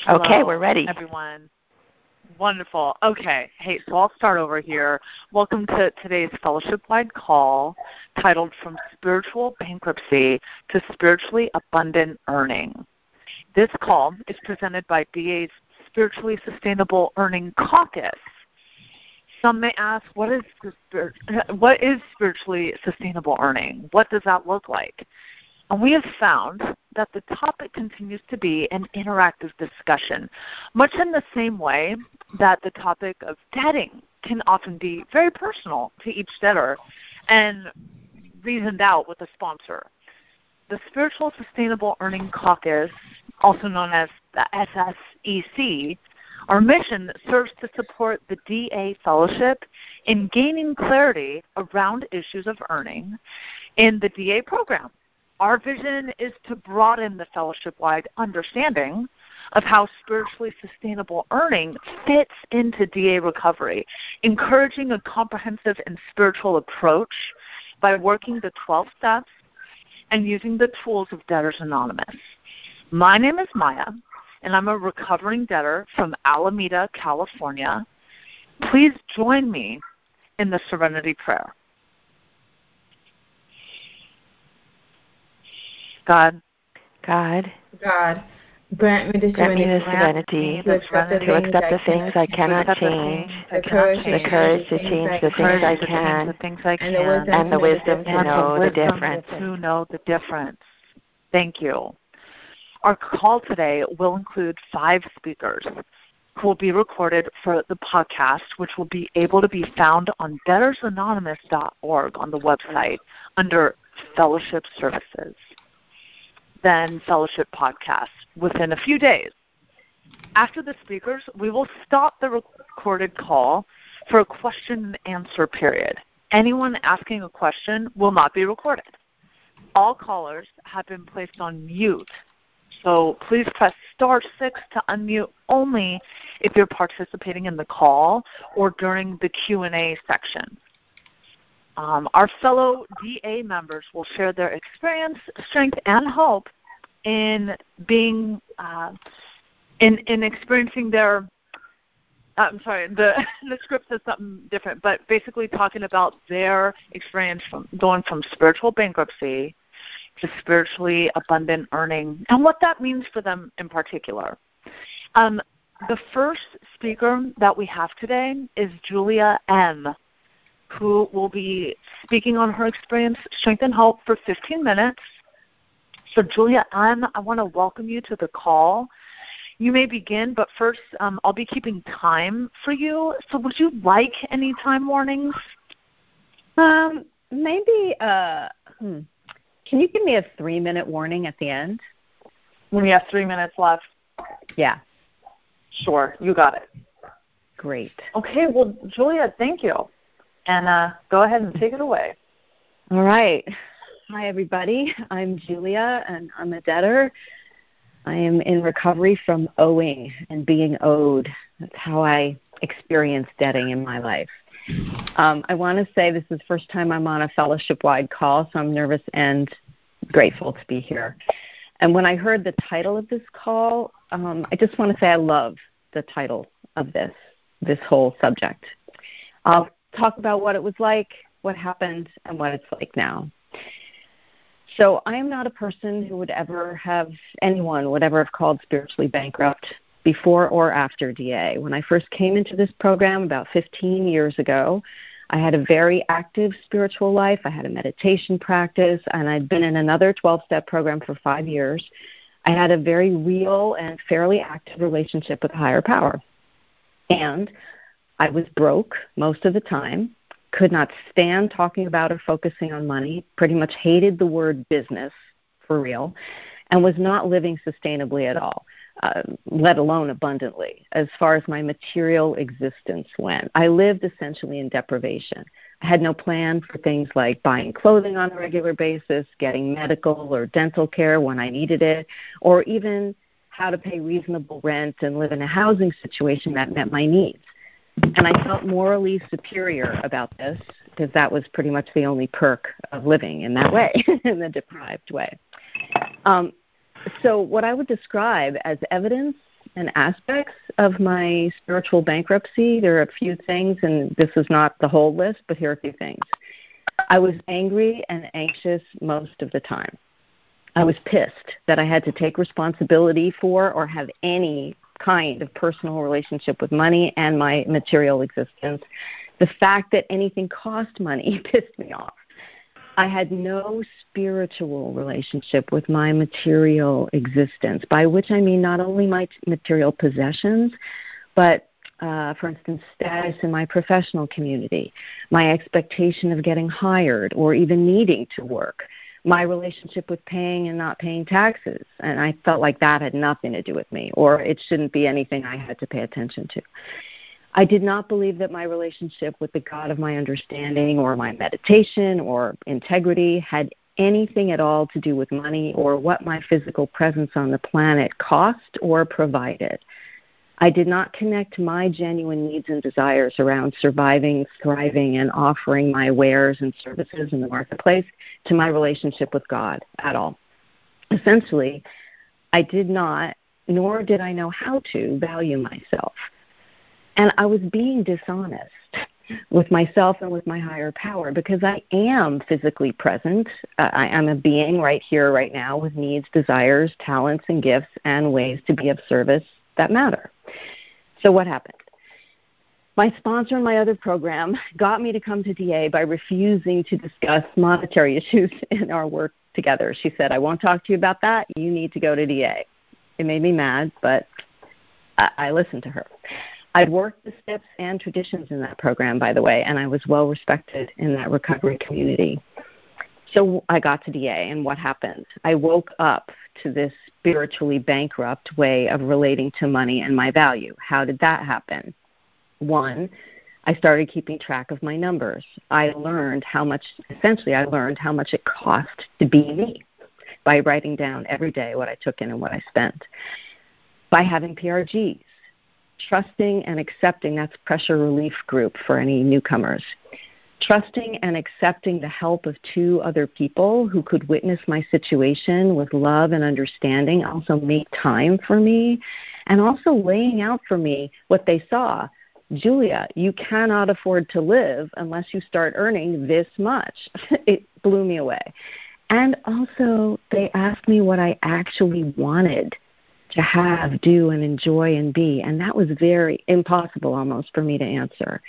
Okay, we're ready. Everyone. Wonderful. Okay. Hey, so I'll start over here. Welcome to today's fellowship-wide call titled From Spiritual Bankruptcy to Spiritually Abundant Earning. This call is presented by DA's Spiritually Sustainable Earning Caucus. Some may ask, what is spiritually sustainable earning? What does that look like? And we have found that the topic continues to be an interactive discussion, much in the same way that the topic of debting can often be very personal to each debtor and reasoned out with a sponsor. The Spiritual Sustainable Earning Caucus, also known as the SSEC, our mission serves to support the DA Fellowship in gaining clarity around issues of earning in the DA program. Our vision is to broaden the fellowship-wide understanding of how spiritually sustainable earning fits into DA recovery, encouraging a comprehensive and spiritual approach by working the 12 steps and using the tools of Debtors Anonymous. My name is Maya, and I'm a recovering debtor from Alameda, California. Please join me in the Serenity Prayer. God, grant me the serenity to accept the things I cannot change, the courage to change the things I can, and the wisdom to know the difference. Thank you. Our call today will include 5 speakers who will be recorded for the podcast, which will be able to be found on debtorsanonymous.org on the website under Fellowship Services. Then Fellowship Podcast within a few days. After the speakers, we will stop the recorded call for a question and answer period. Anyone asking a question will not be recorded. All callers have been placed on mute, so please press *6 to unmute only if you're participating in the call or during the Q&A section. Our fellow DA members will share their experience, strength, and hope in being in experiencing their. I'm sorry, the script says something different, but basically talking about their experience from going from spiritual bankruptcy to spiritually abundant earning and what that means for them in particular. The first speaker that we have today is Julia M., who will be speaking on her experience, strength, and hope for 15 minutes. So, Julia M., I want to welcome you to the call. You may begin, but first I'll be keeping time for you. So would you like any time warnings? Maybe, can you give me a 3-minute warning at the end? When you have 3 minutes left? Yeah. Sure, you got it. Great. Okay, well, Julia, thank you. And go ahead and take it away. All right. Hi, everybody. I'm Julia, and I'm a debtor. I am in recovery from owing and being owed. That's how I experienced debting in my life. I want to say this is the first time I'm on a fellowship-wide call, so I'm nervous and grateful to be here. And when I heard the title of this call, I just want to say I love the title of this whole subject. I'll talk about what it was like, what happened, and what it's like now. So I am not a person who anyone would ever have called spiritually bankrupt before or after DA. When I first came into this program about 15 years ago, I had a very active spiritual life. I had a meditation practice, and I'd been in another 12-step program for 5 years. I had a very real and fairly active relationship with a higher power. And I was broke most of the time, could not stand talking about or focusing on money, pretty much hated the word business, for real, and was not living sustainably at all, let alone abundantly, as far as my material existence went. I lived essentially in deprivation. I had no plan for things like buying clothing on a regular basis, getting medical or dental care when I needed it, or even how to pay reasonable rent and live in a housing situation that met my needs. And I felt morally superior about this because that was pretty much the only perk of living in that way, in the deprived way. So what I would describe as evidence and aspects of my spiritual bankruptcy. There are a few things, and this is not the whole list, but here are a few things. I was angry and anxious most of the time. I was pissed that I had to take responsibility for or have any kind of personal relationship with money and my material existence. The fact that anything cost money pissed me off. I had no spiritual relationship with my material existence, by which I mean not only my material possessions, but, for instance, status in my professional community, my expectation of getting hired or even needing to work, my relationship with paying and not paying taxes. And I felt like that had nothing to do with me, or it shouldn't be anything I had to pay attention to. I did not believe that my relationship with the God of my understanding or my meditation or integrity had anything at all to do with money or what my physical presence on the planet cost or provided. I did not connect my genuine needs and desires around surviving, thriving, and offering my wares and services in the marketplace to my relationship with God at all. Essentially, I did not, nor did I know how to, value myself. And I was being dishonest with myself and with my higher power because I am physically present. I am a being right here, right now, with needs, desires, talents, and gifts, and ways to be of service that matter. So what happened? My sponsor in my other program got me to come to DA by refusing to discuss monetary issues in our work together. She said, I won't talk to you about that. You need to go to DA. It made me mad, but I listened to her. I'd worked the steps and traditions in that program, by the way, and I was well respected in that recovery community. So I got to DA, and what happened? I woke up to this spiritually bankrupt way of relating to money and my value. How did that happen? One, I started keeping track of my numbers. I learned how much it cost to be me by writing down every day what I took in and what I spent. By having PRGs, trusting and accepting, that's pressure relief group for any newcomers. Trusting and accepting the help of two other people who could witness my situation with love and understanding, also make time for me, and also laying out for me what they saw. Julia, you cannot afford to live unless you start earning this much. It blew me away. And also, they asked me what I actually wanted to have, do, and enjoy and be. And that was very impossible almost for me to answer.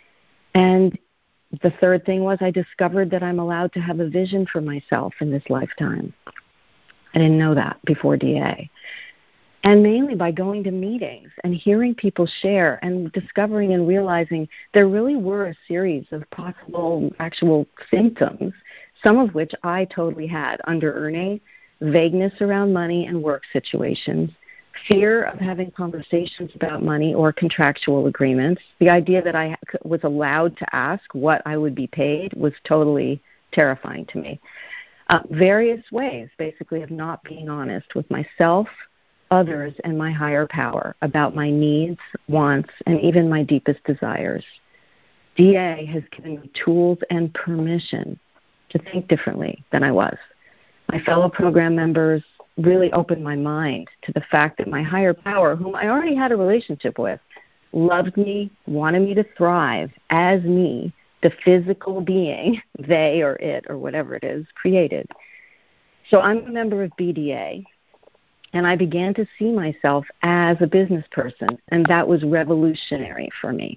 And the third thing was I discovered that I'm allowed to have a vision for myself in this lifetime. I didn't know that before DA. And mainly by going to meetings and hearing people share and discovering and realizing there really were a series of possible actual symptoms, some of which I totally had: under-earning, vagueness around money and work situations, fear of having conversations about money or contractual agreements. The idea that I was allowed to ask what I would be paid was totally terrifying to me. Various ways, basically, of not being honest with myself, others, and my higher power about my needs, wants, and even my deepest desires. DA has given me tools and permission to think differently than I was. My fellow program members really opened my mind to the fact that my higher power, whom I already had a relationship with, loved me, wanted me to thrive as me, the physical being they or it or whatever it is created. So I'm a member of BDA, and I began to see myself as a business person, and that was revolutionary for me.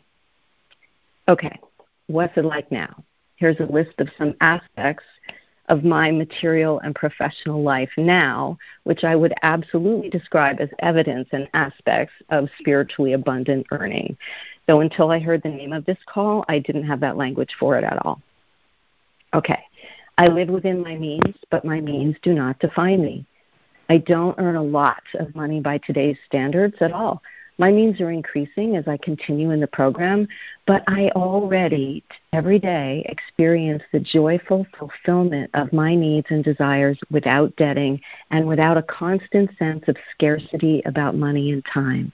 Okay, what's it like now? Here's a list of some aspects of my material and professional life now, which I would absolutely describe as evidence and aspects of spiritually abundant earning. Though until I heard the name of this call, I didn't have that language for it at all. Okay, I live within my means, but my means do not define me. I don't earn a lot of money by today's standards at all. My means are increasing as I continue in the program, but I already, every day, experience the joyful fulfillment of my needs and desires without debting and without a constant sense of scarcity about money and time.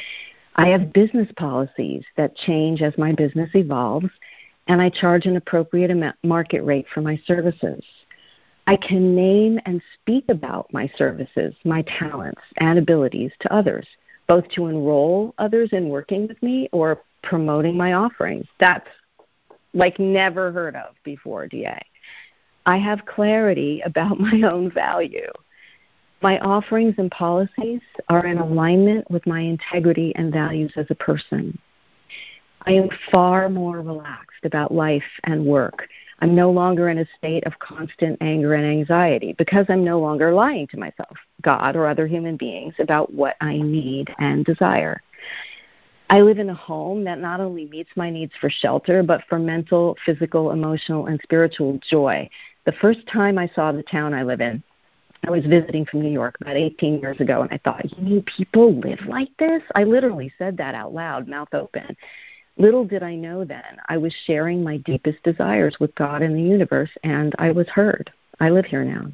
I have business policies that change as my business evolves, and I charge an appropriate market rate for my services. I can name and speak about my services, my talents, and abilities to others, both to enroll others in working with me or promoting my offerings. That's like never heard of before, DA. I have clarity about my own value. My offerings and policies are in alignment with my integrity and values as a person. I am far more relaxed about life and work. I'm no longer in a state of constant anger and anxiety because I'm no longer lying to myself, God, or other human beings about what I need and desire. I live in a home that not only meets my needs for shelter, but for mental, physical, emotional, and spiritual joy. The first time I saw the town I live in, I was visiting from New York about 18 years ago, and I thought, you mean people live like this? I literally said that out loud, mouth open. Little did I know then, I was sharing my deepest desires with God and the universe, and I was heard. I live here now.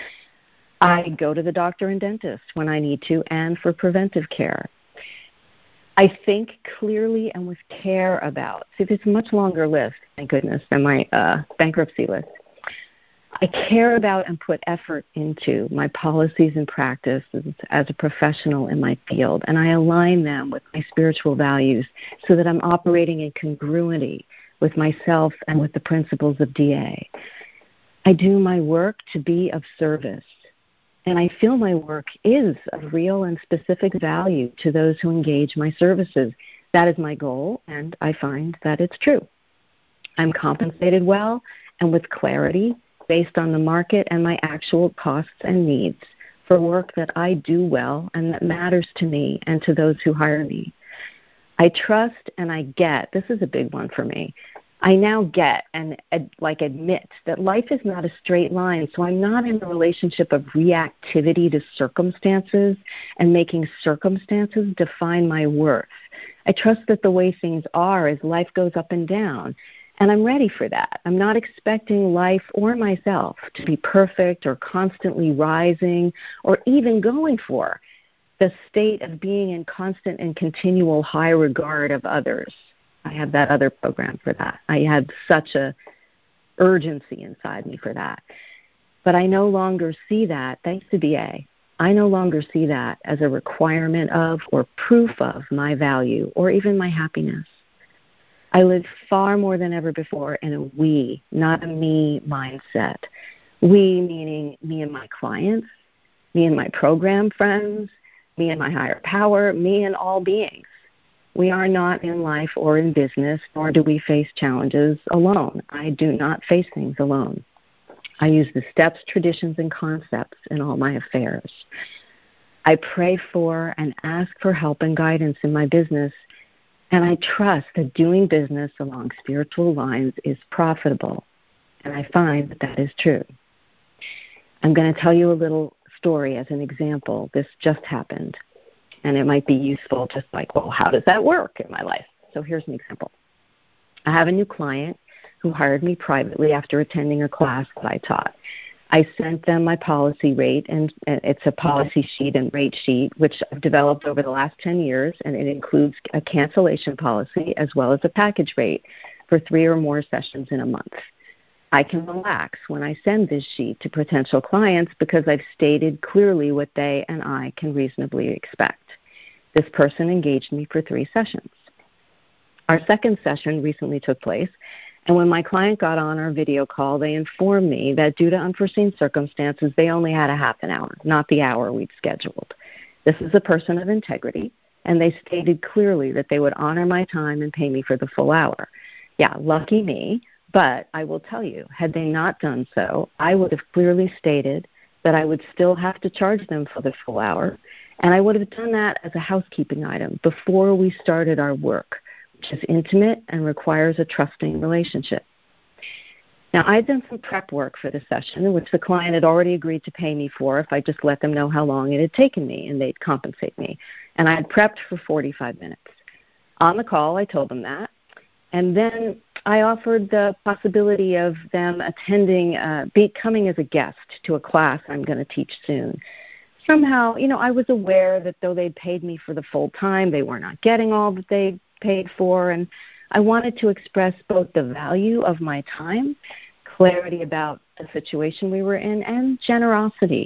I go to the doctor and dentist when I need to and for preventive care. I think clearly and with care about, see, there's a much longer list, thank goodness, than my bankruptcy list. I care about and put effort into my policies and practices as a professional in my field, and I align them with my spiritual values so that I'm operating in congruity with myself and with the principles of DA. I do my work to be of service, and I feel my work is of real and specific value to those who engage my services. That is my goal, and I find that it's true. I'm compensated well and with clarity based on the market and my actual costs and needs for work that I do well and that matters to me and to those who hire me. I trust and I get, this is a big one for me, I now get and admit that life is not a straight line, so I'm not in a relationship of reactivity to circumstances and making circumstances define my worth. I trust that the way things are as life goes up and down, and I'm ready for that. I'm not expecting life or myself to be perfect or constantly rising or even going for the state of being in constant and continual high regard of others. I had that other program for that. I had such a urgency inside me for that. But I no longer see that, thanks to DA, I no longer see that as a requirement of or proof of my value or even my happiness. I live far more than ever before in a we, not a me mindset. We meaning me and my clients, me and my program friends, me and my higher power, me and all beings. We are not in life or in business, nor do we face challenges alone. I do not face things alone. I use the steps, traditions, and concepts in all my affairs. I pray for and ask for help and guidance in my business, and I trust that doing business along spiritual lines is profitable, and I find that that is true. I'm going to tell you a little story as an example. This just happened, and it might be useful just like, well, how does that work in my life? So here's an example. I have a new client who hired me privately after attending a class that I taught. I sent them my policy rate, and it's a policy sheet and rate sheet, which I've developed over the last 10 years, and it includes a cancellation policy as well as a package rate for 3 or more sessions in a month. I can relax when I send this sheet to potential clients because I've stated clearly what they and I can reasonably expect. This person engaged me for 3 sessions. Our second session recently took place, and when my client got on our video call, they informed me that due to unforeseen circumstances, they only had a half an hour, not the hour we'd scheduled. This is a person of integrity, and they stated clearly that they would honor my time and pay me for the full hour. Yeah, lucky me, but I will tell you, had they not done so, I would have clearly stated that I would still have to charge them for the full hour, and I would have done that as a housekeeping item before we started our work, which is intimate and requires a trusting relationship. Now, I'd done some prep work for the session, which the client had already agreed to pay me for if I just let them know how long it had taken me, and they'd compensate me. And I had prepped for 45 minutes. On the call, I told them that. And then I offered the possibility of them attending, coming as a guest to a class I'm going to teach soon. Somehow, I was aware that though they'd paid me for the full time, they were not getting all that they paid for, and I wanted to express both the value of my time, clarity about the situation we were in, and generosity.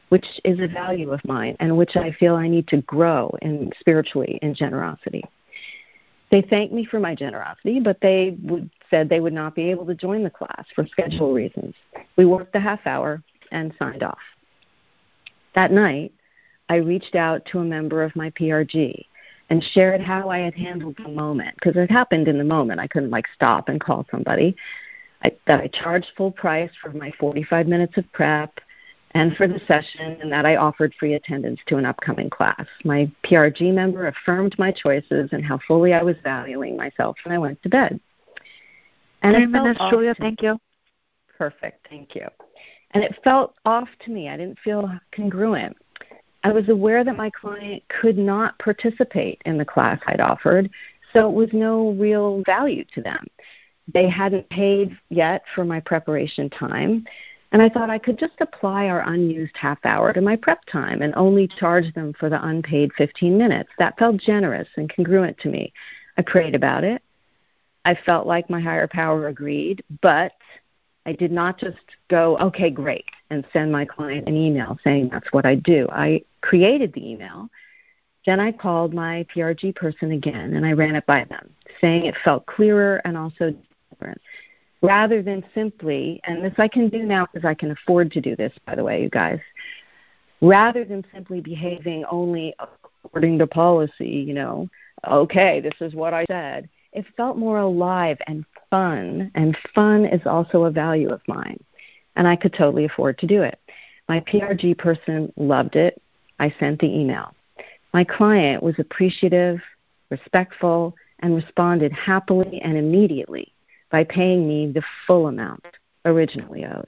which is a value of mine and which I feel I need to grow in spiritually in generosity. They thanked me for my generosity, but they said they would not be able to join the class for schedule reasons. We worked the half hour and signed off. That night, I reached out to a member of my PRG and shared how I had handled the moment, because it happened in the moment. I couldn't stop and call somebody. That I charged full price for my 45 minutes of prep and for the session, and that I offered free attendance to an upcoming class. My PRG member affirmed my choices and how fully I was valuing myself, and I went to bed. And 3 minutes, Julia, thank you. Perfect, thank you. And it felt off to me. I didn't feel congruent. I was aware that my client could not participate in the class I'd offered, so it was no real value to them. They hadn't paid yet for my preparation time, and I thought I could just apply our unused half hour to my prep time and only charge them for the unpaid 15 minutes. That felt generous and congruent to me. I prayed about it. I felt like my higher power agreed, but I did not just go, okay, great, and send my client an email saying that's what I do. I created the email. Then I called my PRG person again, and I ran it by them, saying it felt clearer and also different. Rather than simply, and this I can do now because I can afford to do this, by the way, you guys, rather than simply behaving only according to policy, okay, this is what I said, it felt more alive and fun is also a value of mine, and I could totally afford to do it. My PRG person loved it. I sent the email. My client was appreciative, respectful, and responded happily and immediately by paying me the full amount originally owed.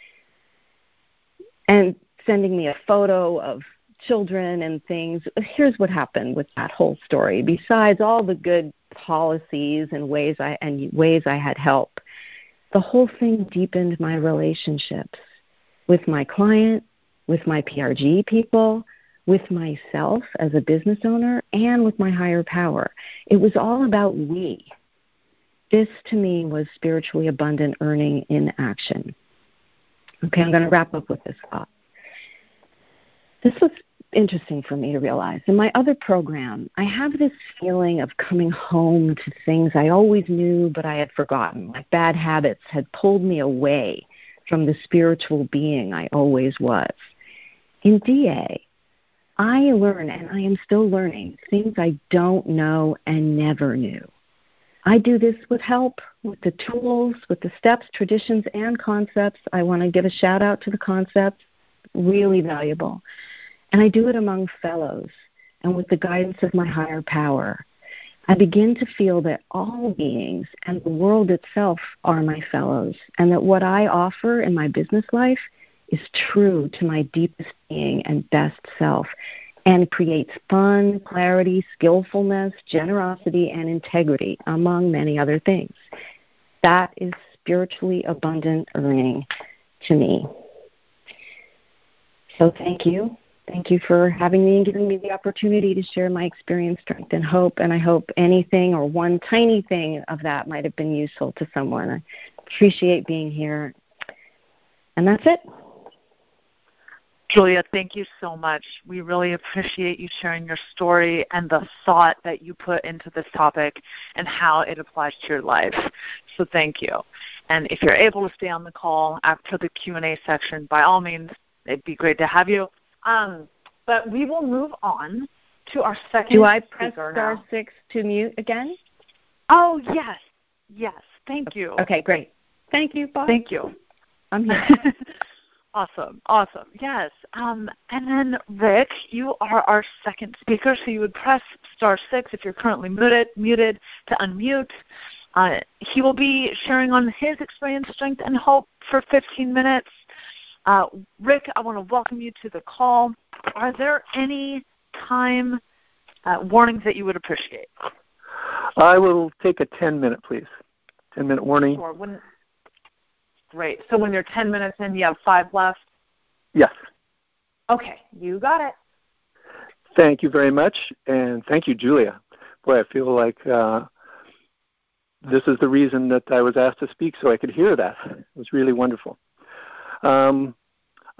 And sending me a photo of children and things. Here's what happened with that whole story. Besides all the good policies and ways I had help, the whole thing deepened my relationships with my client, with my PRG people, with myself as a business owner, and with my higher power. It was all about we. This, to me, was spiritually abundant earning in action. Okay, I'm going to wrap up with this thought. This was interesting for me to realize. In my other program, I have this feeling of coming home to things I always knew but I had forgotten. Like bad habits had pulled me away from the spiritual being I always was. In DA, I learn, and I am still learning, things I don't know and never knew. I do this with help, with the tools, with the steps, traditions, and concepts. I want to give a shout out to the concepts, really valuable. And I do it among fellows and with the guidance of my higher power. I begin to feel that all beings and the world itself are my fellows, and that what I offer in my business life is true to my deepest being and best self, and creates fun, clarity, skillfulness, generosity, and integrity, among many other things. That is spiritually abundant earning to me. So thank you. Thank you for having me and giving me the opportunity to share my experience, strength, and hope. And I hope anything or one tiny thing of that might have been useful to someone. I appreciate being here. And that's it. Julia, thank you so much. We really appreciate you sharing your story and the thought that you put into this topic and how it applies to your life. So thank you. And if you're able to stay on the call after the Q&A section, by all means, it'd be great to have you. But we will move on to our second Do I press speaker star now. 6 to mute again? Oh, yes. Yes. Thank you. Okay, great. Thank you. Bye. Thank you. I'm here. Awesome. Yes. And then, Rick, you are our second speaker, so you would press star 6 if you're currently muted to unmute. He will be sharing on his experience, strength, and hope for 15 minutes. Rick, I want to welcome you to the call. Are there any time warnings that you would appreciate? I will take a 10-minute, please. 10-minute warning. Sure. Great. So when you're 10 minutes in, you have 5 left? Yes. Okay. You got it. Thank you very much, and thank you, Julia. Boy, I feel like this is the reason that I was asked to speak, so I could hear that. It was really wonderful.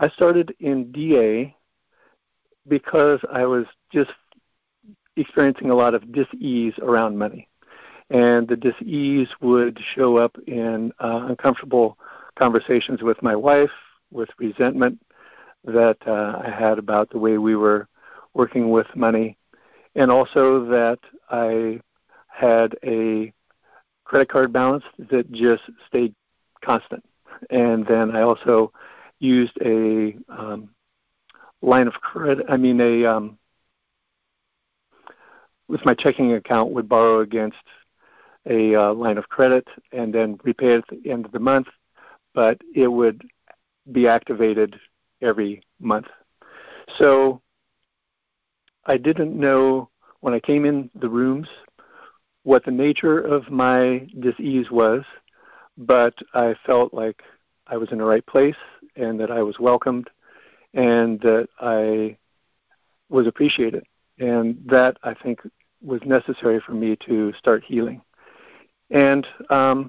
I started in DA because I was just experiencing a lot of dis-ease around money. And the dis-ease would show up in uncomfortable conversations with my wife, with resentment that I had about the way we were working with money, and also that I had a credit card balance that just stayed constant. And then I also used a line of credit, with my checking account would borrow against a line of credit and then repay it at the end of the month, but it would be activated every month. So I didn't know when I came in the rooms what the nature of my dis-ease was, but I felt like I was in the right place and that I was welcomed and that I was appreciated. And that, I think, was necessary for me to start healing. And I'm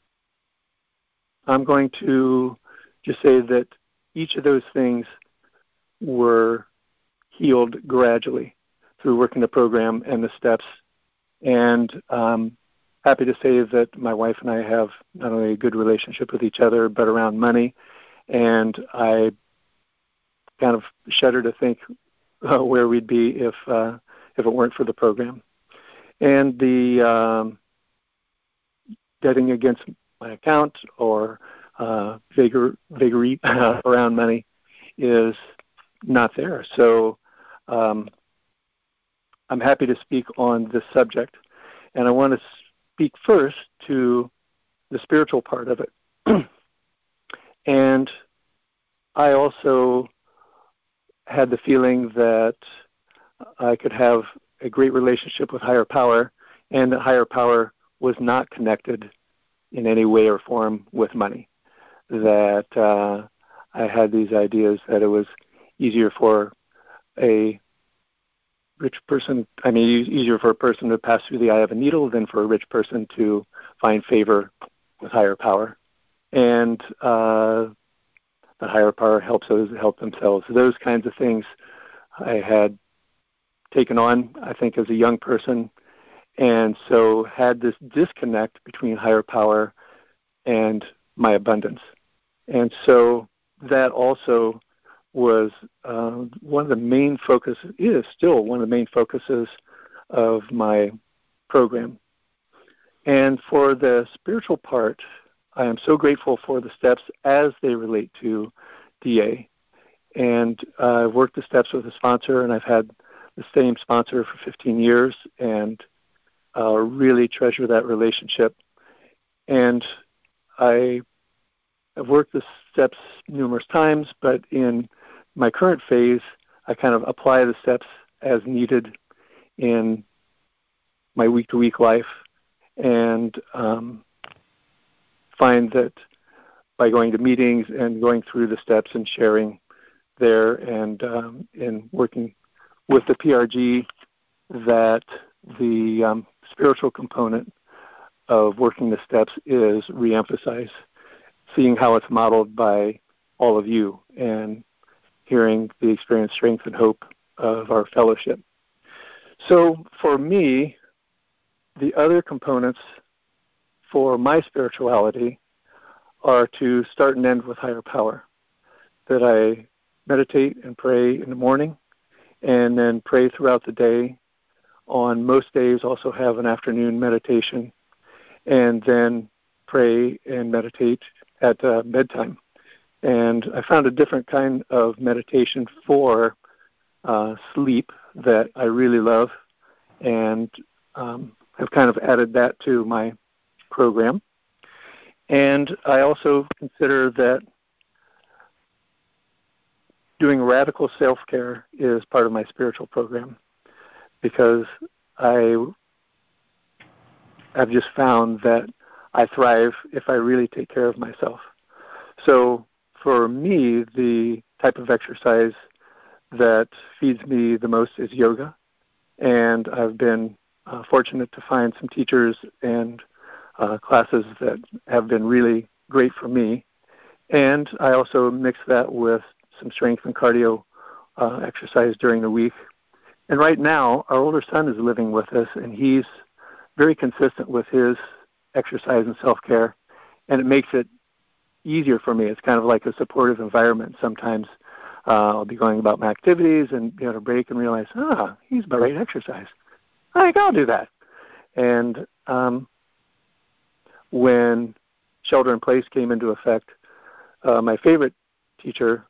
going to just say that each of those things were healed gradually through working the program and the steps. And happy to say that my wife and I have not only a good relationship with each other, but around money. And I kind of shudder to think where we'd be if it weren't for the program. And the debting against my account or vagary around money is not there. So I'm happy to speak on this subject. And I want to speak first to the spiritual part of it. And I also had the feeling that I could have a great relationship with higher power, and that higher power was not connected in any way or form with money. That I had these ideas that it was easier for a rich person, easier for a person to pass through the eye of a needle than for a rich person to find favor with higher power. And the higher power helps those help themselves. Those kinds of things I had taken on, I think, as a young person, and so had this disconnect between higher power and my abundance. And so that also was one of the main focuses, is still one of the main focuses of my program. And for the spiritual part, I am so grateful for the steps as they relate to DA. And I've worked the steps with a sponsor, and I've had the same sponsor for 15 years, and really treasure that relationship. And I have worked the steps numerous times, but in my current phase, I kind of apply the steps as needed in my week-to-week life, and find that by going to meetings and going through the steps and sharing there and in working with the PRG, that the spiritual component of working the steps is reemphasized, seeing how it's modeled by all of you and hearing the experience, strength, and hope of our fellowship. So for me, the other components for my spirituality are to start and end with higher power, that I meditate and pray in the morning and then pray throughout the day. On most days, also have an afternoon meditation, and then pray and meditate at bedtime. And I found a different kind of meditation for sleep that I really love, and have kind of added that to my program. And I also consider that doing radical self-care is part of my spiritual program, because I have just found that I thrive if I really take care of myself. So for me, the type of exercise that feeds me the most is yoga. And I've been fortunate to find some teachers and classes that have been really great for me. And I also mix that with some strength and cardio exercise during the week. And right now, our older son is living with us, and he's very consistent with his exercise and self-care, and it makes it easier for me. It's kind of like a supportive environment. Sometimes I'll be going about my activities and be able to break and realize, he's my right exercise. I think I'll do that. And when shelter in place came into effect, my favorite teacher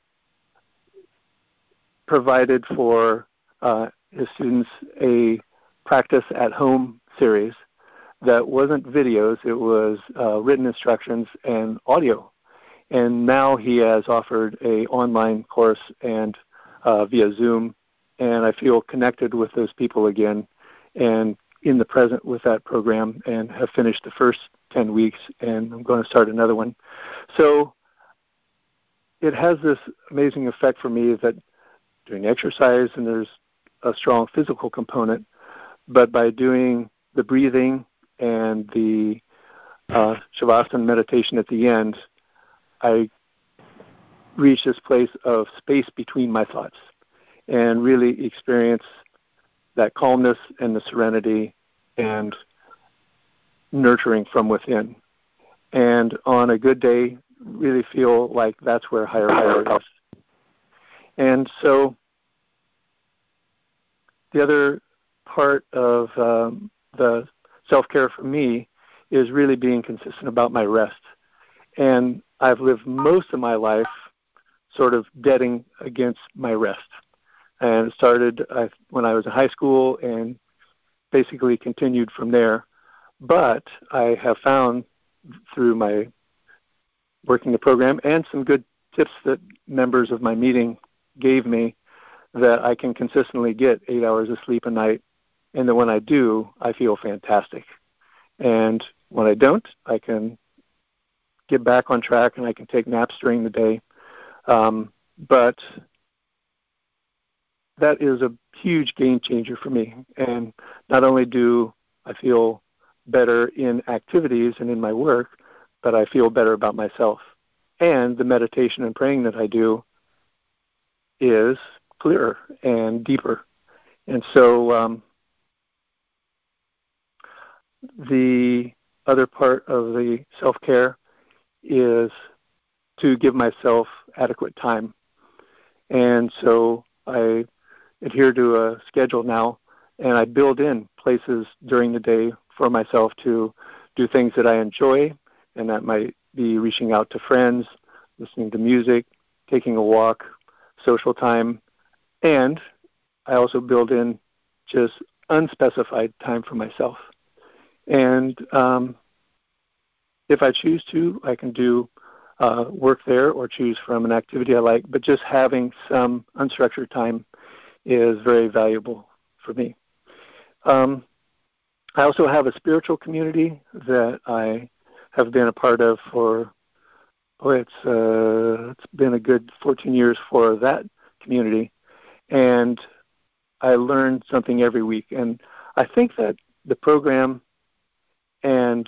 provided for his students a practice at home series that wasn't videos, it was written instructions and audio. And now he has offered a online course and via Zoom, and I feel connected with those people again and in the present with that program, and have finished the first 10 weeks, and I'm going to start another one. So it has this amazing effect for me that doing exercise, and there's a strong physical component, but by doing the breathing and the Shavasana meditation at the end, I reach this place of space between my thoughts and really experience that calmness and the serenity and nurturing from within. And on a good day, really feel like that's where higher power is. And so the other part of the self-care for me is really being consistent about my rest. And I've lived most of my life sort of betting against my rest. And it started when I was in high school and basically continued from there. But I have found through my working the program and some good tips that members of my meeting gave me that I can consistently get 8 hours of sleep a night. And then when I do, I feel fantastic. And when I don't, I can get back on track and I can take naps during the day. But that is a huge game changer for me. And not only do I feel better in activities and in my work, but I feel better about myself. And the meditation and praying that I do is clearer and deeper. And so the other part of the self-care is to give myself adequate time. And so I adhere to a schedule now, and I build in places during the day for myself to do things that I enjoy, and that might be reaching out to friends, listening to music, taking a walk, social time, and I also build in just unspecified time for myself. And if I choose to, I can do work there or choose from an activity I like, but just having some unstructured time is very valuable for me. I also have a spiritual community that I have been a part of for, it's been a good 14 years for that community. And I learn something every week. And I think that the program and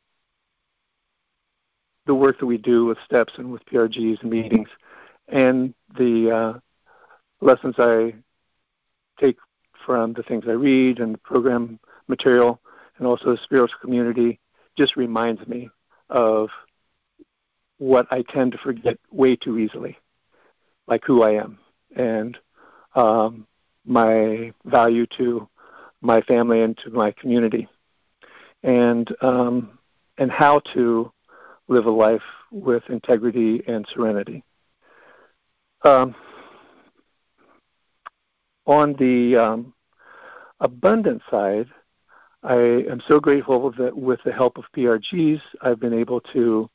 the work that we do with STEPS and with PRGs and meetings and the lessons I take from the things I read and the program material and also the spiritual community just reminds me of what I tend to forget way too easily, like who I am and my value to my family and to my community, and how to live a life with integrity and serenity. On the abundant side, I am so grateful that with the help of PRGs, I've been able to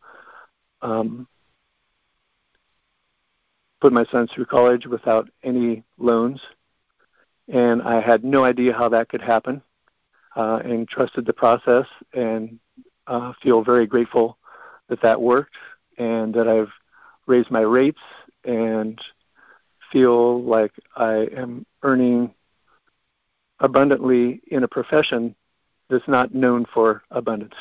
put my sons through college without any loans. And I had no idea how that could happen, and trusted the process, and feel very grateful that that worked, and that I've raised my rates and feel like I am earning abundantly in a profession that's not known for abundance.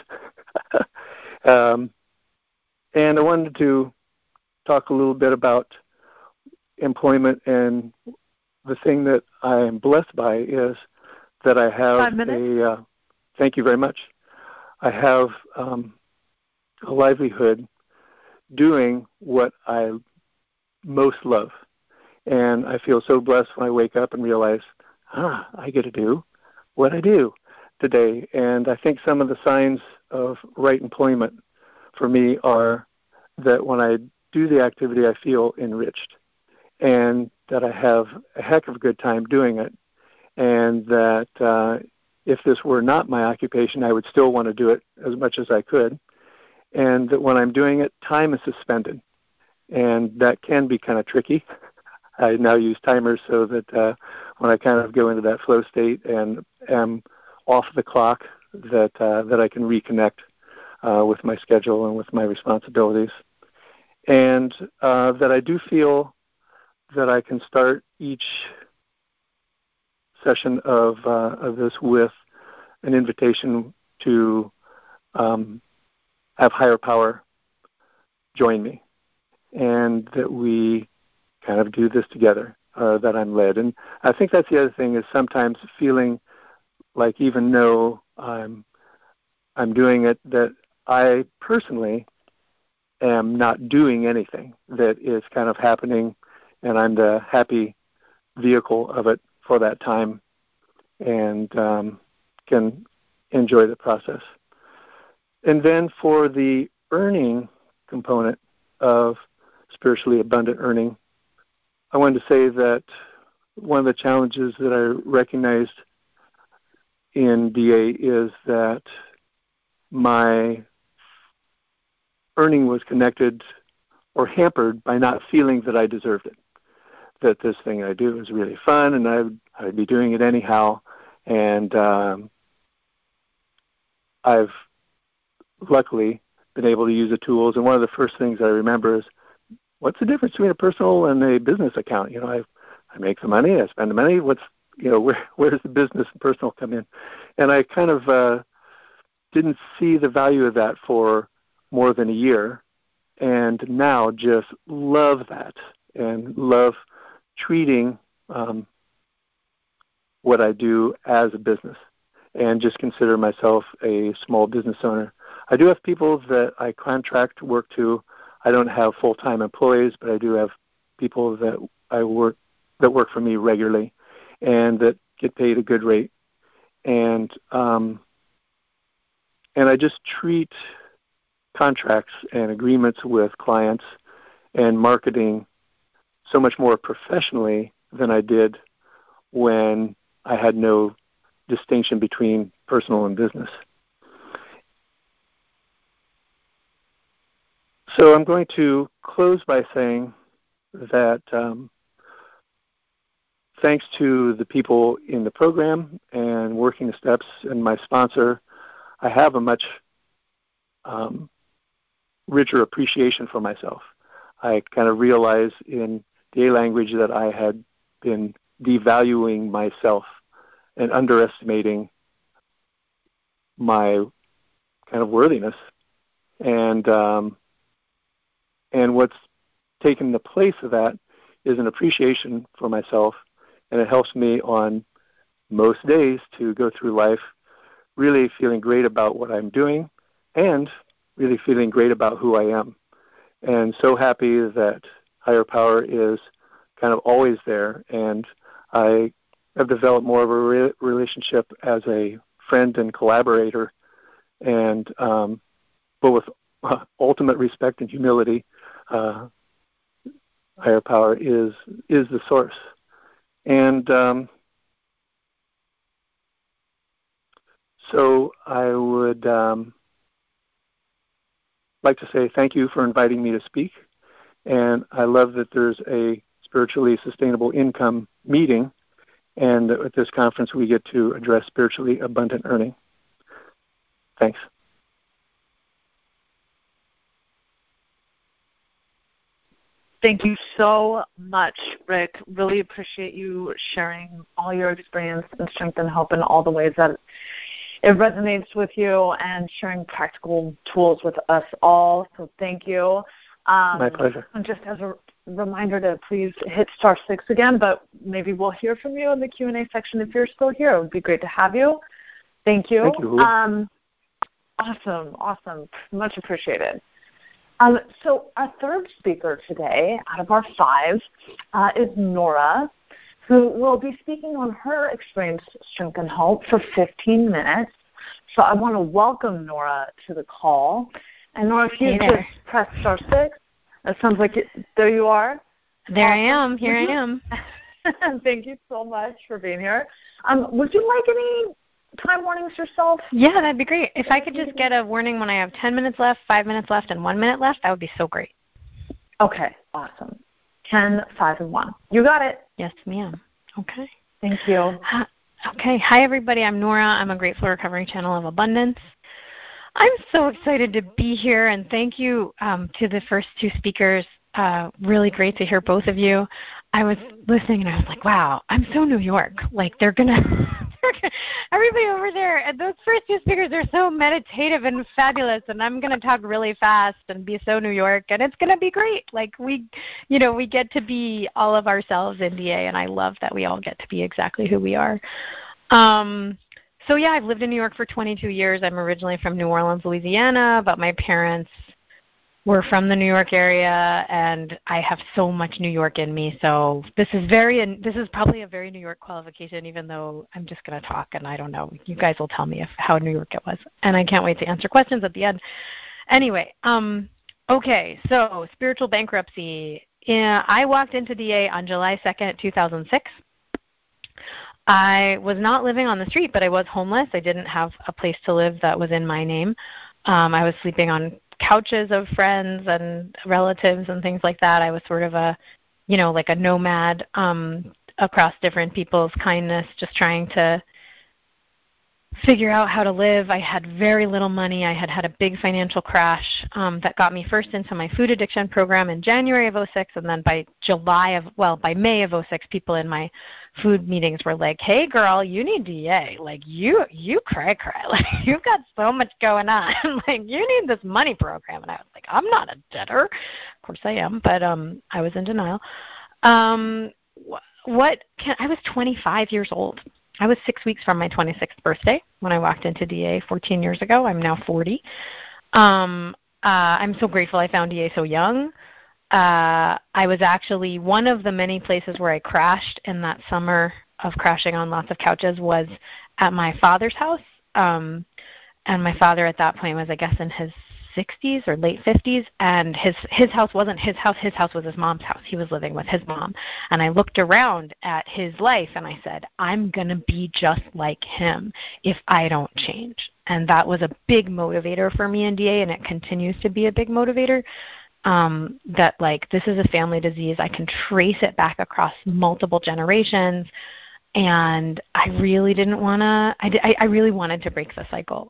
And I wanted to talk a little bit about employment, and the thing that I am blessed by is that I have 5 minutes. Thank you very much. I have a livelihood doing what I most love. And I feel so blessed when I wake up and realize, I get to do what I do today. And I think some of the signs of right employment for me are that when I do the activity, I feel enriched, and that I have a heck of a good time doing it, and that if this were not my occupation, I would still want to do it as much as I could, and that when I'm doing it, time is suspended, and that can be kind of tricky. I now use timers so that when I kind of go into that flow state and am off the clock, that I can reconnect with my schedule and with my responsibilities, and that I do feel that I can start each session of this with an invitation to have higher power join me, and that we kind of do this together, that I'm led. And I think that's the other thing, is sometimes feeling like even though I'm doing it, that I personally am not doing anything, that is kind of happening, and I'm the happy vehicle of it for that time, and can enjoy the process. And then for the earning component of spiritually abundant earning, I wanted to say that one of the challenges that I recognized in DA is that my earning was connected or hampered by not feeling that I deserved it, that this thing I do is really fun and I'd be doing it anyhow. And I've luckily been able to use the tools. And one of the first things I remember is, what's the difference between a personal and a business account? You know, I make the money, I spend the money. Where does the business and personal come in? And I kind of didn't see the value of that for more than a year, and now just love that and love treating what I do as a business, and just consider myself a small business owner. I do have people that I contract work to. I don't have full-time employees, but I do have people that work for me regularly, and that get paid a good rate. And I just treat contracts and agreements with clients and marketing so much more professionally than I did when I had no distinction between personal and business. So I'm going to close by saying that thanks to the people in the program and Working the Steps and my sponsor, I have a much richer appreciation for myself. I kind of realize in DA language that I had been devaluing myself and underestimating my kind of worthiness. And what's taken the place of that is an appreciation for myself, and it helps me on most days to go through life really feeling great about what I'm doing and really feeling great about who I am. And so happy that higher power is kind of always there, and I have developed more of a relationship as a friend and collaborator, and but with ultimate respect and humility. Higher power is the source. And so I would like to say thank you for inviting me to speak. And I love that there's a spiritually sustainable income meeting, and that at this conference we get to address spiritually abundant earning. Thanks. Thank you so much, Rick. Really appreciate you sharing all your experience and strength and hope in all the ways that it resonates with you, and sharing practical tools with us all. So thank you. My pleasure. And just as reminder to please hit *6 again, but maybe we'll hear from you in the Q&A section if you're still here. It would be great to have you. Thank you. Thank you. Awesome. Much appreciated. So our third speaker today out of our 5 is Nora, who will be speaking on her experience, strength, and hope for 15 minutes. So I want to welcome Nora to the call. And Nora, if you just press *6, that sounds like there you are. There I am. Here I am. Thank you so much for being here. Would you like any time warnings yourself? Yeah, that'd be great. If I could just get a warning when I have 10 minutes left, 5 minutes left, and 1 minute left, that would be so great. Okay, awesome. 10, 5, and 1. You got it. Yes, ma'am. Okay. Thank you. Okay. Hi, everybody. I'm Nora. I'm a Grateful Recovery Channel of Abundance. I'm so excited to be here, and thank you to the first 2 speakers. Really great to hear both of you. I was listening, and I was like, wow, I'm so New York. Like, they're going to everybody over there, and those first 2 speakers are so meditative and fabulous, and I'm going to talk really fast and be so New York, and it's going to be great. Like, we get to be all of ourselves in DA, and I love that we all get to be exactly who we are. So, yeah, I've lived in New York for 22 years. I'm originally from New Orleans, Louisiana, but my parents were from the New York area, and I have so much New York in me. So this is probably a very New York qualification, even though I'm just going to talk, and I don't know. You guys will tell me how New York it was, and I can't wait to answer questions at the end. Anyway, okay, so spiritual bankruptcy. I walked into DA on July 2nd, 2006. I was not living on the street, but I was homeless. I didn't have a place to live that was in my name. I was sleeping on couches of friends and relatives and things like that. I was sort of a nomad across different people's kindness, just trying to figure out how to live. I had very little money. I had a big financial crash that got me first into my food addiction program in January of 2006, and then by May of 2006, people in my food meetings were like, hey, girl, you need DA. Like, you cry. Like, you've got so much going on. Like, you need this money program. And I was like, I'm not a debtor. Of course I am, but I was in denial. I was 25 years old. I was 6 weeks from my 26th birthday when I walked into DA 14 years ago. I'm now 40. I'm so grateful I found DA so young. I was actually one of the many places where I crashed in that summer of crashing on lots of couches was at my father's house. And my father at that point was, I guess, in his 60s or late 50s, and his house wasn't his house. His house was his mom's house. He was living with his mom. And I looked around at his life, and I said, I'm going to be just like him if I don't change. And that was a big motivator for me in DA, and it continues to be a big motivator, that, like, this is a family disease. I can trace it back across multiple generations, and I really didn't want to – I really wanted to break the cycle.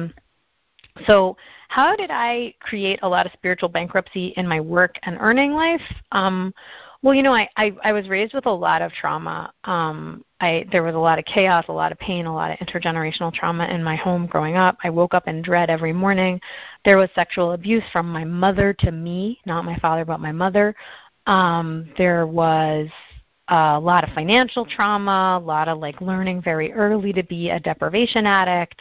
So how did I create a lot of spiritual bankruptcy in my work and earning life? Well, I was raised with a lot of trauma. There was a lot of chaos, a lot of pain, a lot of intergenerational trauma in my home growing up. I woke up in dread every morning. There was sexual abuse from my mother to me, not my father, but my mother. There was a lot of financial trauma, a lot of learning very early to be a deprivation addict.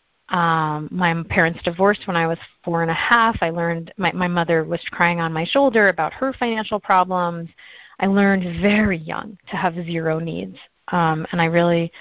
My parents divorced when I was 4.5. I learned my mother was crying on my shoulder about her financial problems. I learned very young to have zero needs, and I really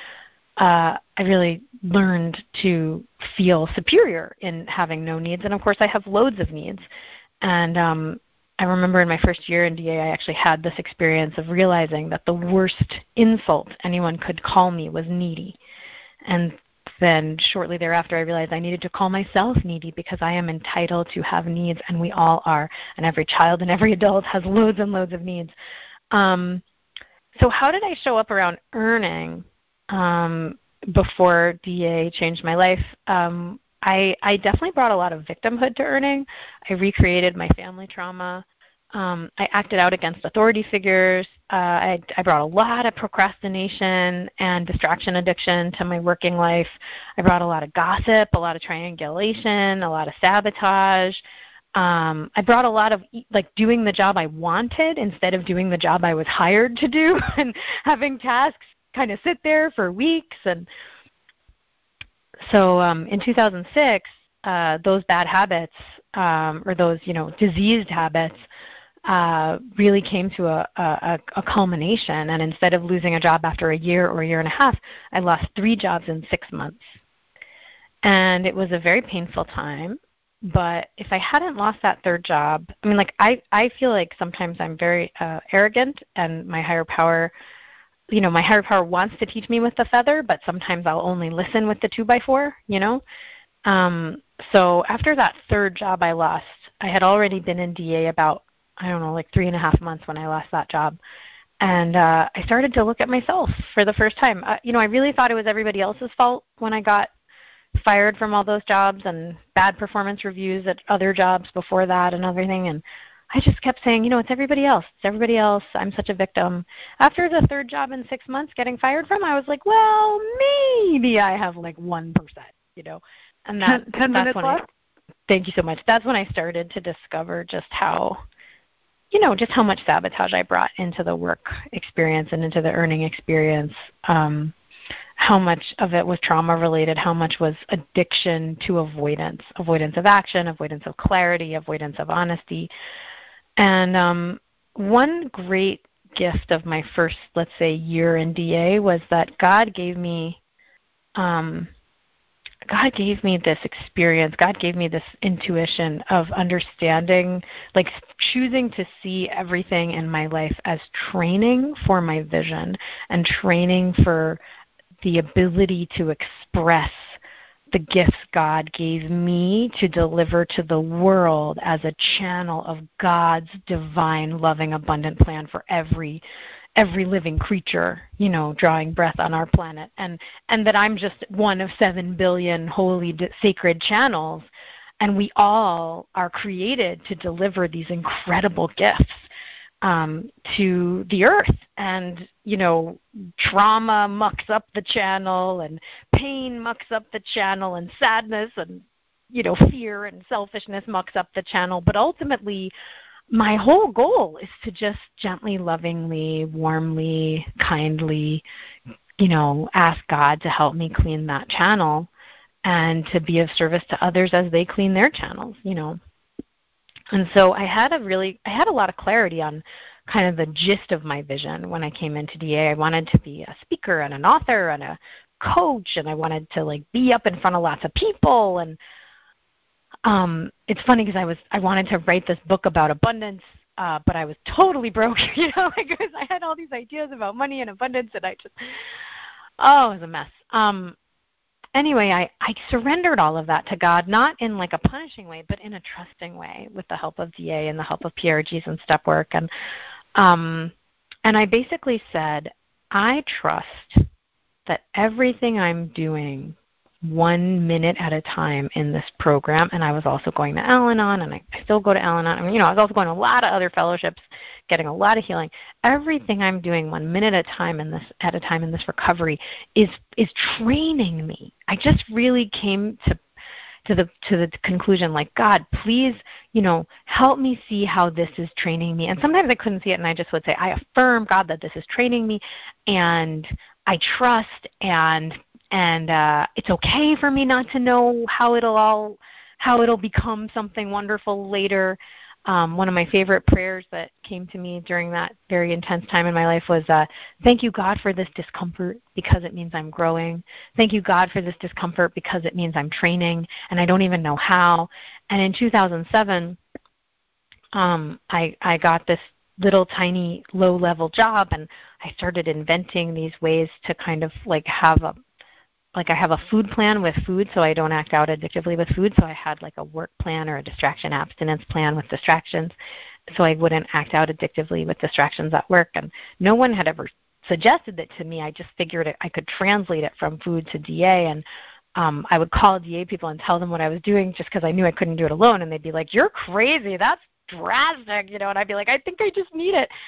learned to feel superior in having no needs. And of course, I have loads of needs. And I remember in my first year in DA, I actually had this experience of realizing that the worst insult anyone could call me was needy, and then shortly thereafter, I realized I needed to call myself needy because I am entitled to have needs, and we all are. And every child and every adult has loads and loads of needs. So how did I show up around earning before DA changed my life? I definitely brought a lot of victimhood to earning. I recreated my family trauma. I acted out against authority figures. I brought a lot of procrastination and distraction addiction to my working life. I brought a lot of gossip, a lot of triangulation, a lot of sabotage. I brought a lot of like doing the job I wanted instead of doing the job I was hired to do, and having tasks kind of sit there for weeks. And so in 2006, those bad habits or those diseased habits really came to a culmination. And instead of losing a job after a year or a year and a half, I lost 3 jobs in 6 months. And it was a very painful time. But if I hadn't lost that 3rd job, I mean, like I feel like sometimes I'm very arrogant, and my higher power, my higher power wants to teach me with the feather, but sometimes I'll only listen with the 2x4, So after that 3rd job I lost, I had already been in DA about, like 3.5 months when I lost that job. And I started to look at myself for the first time. I really thought it was everybody else's fault when I got fired from all those jobs and bad performance reviews at other jobs before that and everything. And I just kept saying, it's everybody else. It's everybody else. I'm such a victim. After the 3rd job in 6 months getting fired from, I was like, well, maybe I have like 1%, And 10 minutes left? Thank you so much. That's when I started to discover just how much sabotage I brought into the work experience and into the earning experience. How much of it was trauma-related, how much was addiction to avoidance of action, avoidance of clarity, avoidance of honesty. And one great gift of my first, let's say, year in DA was that God gave me this experience, God gave me this intuition of understanding, like choosing to see everything in my life as training for my vision and training for the ability to express the gifts God gave me to deliver to the world as a channel of God's divine, loving, abundant plan for every living creature, drawing breath on our planet. And that I'm just one of 7 billion holy, sacred channels, and we all are created to deliver these incredible gifts to the earth. And trauma mucks up the channel, and pain mucks up the channel, and sadness and fear and selfishness mucks up the channel. But ultimately, my whole goal is to just gently, lovingly, warmly, kindly, ask God to help me clean that channel and to be of service to others as they clean their channels, And so I had a lot of clarity on kind of the gist of my vision when I came into DA. I wanted to be a speaker and an author and a coach, and I wanted to be up in front of lots of people. And it's funny because I wanted to write this book about abundance, but I was totally broke, because I had all these ideas about money and abundance, and it was a mess. Anyway, I surrendered all of that to God, not in like a punishing way, but in a trusting way, with the help of DA and the help of PRGs and step work. And I basically said, I trust that everything I'm doing 1 minute at a time in this program, and I was also going to Al-Anon, and I still go to Al-Anon. I was also going to a lot of other fellowships, getting a lot of healing. Everything I'm doing 1 minute at a time in this recovery is training me. I just really came to the conclusion, like, God, please, help me see how this is training me. And sometimes I couldn't see it, and I just would say, I affirm, God, that this is training me, and I trust, and it's okay for me not to know how it'll become something wonderful later. One of my favorite prayers that came to me during that very intense time in my life was, thank you, God, for this discomfort, because it means I'm growing. Thank you, God, for this discomfort, because it means I'm training, and I don't even know how. And in 2007, I got this little tiny low-level job, and I started inventing these ways to kind of I have a food plan with food, so I don't act out addictively with food. So I had like a work plan or a distraction abstinence plan with distractions, so I wouldn't act out addictively with distractions at work. And no one had ever suggested that to me. I just figured I could translate it from food to DA. And I would call DA people and tell them what I was doing, just because I knew I couldn't do it alone. And they'd be like, "You're crazy. That's drastic," And I'd be like, "I think I just need it."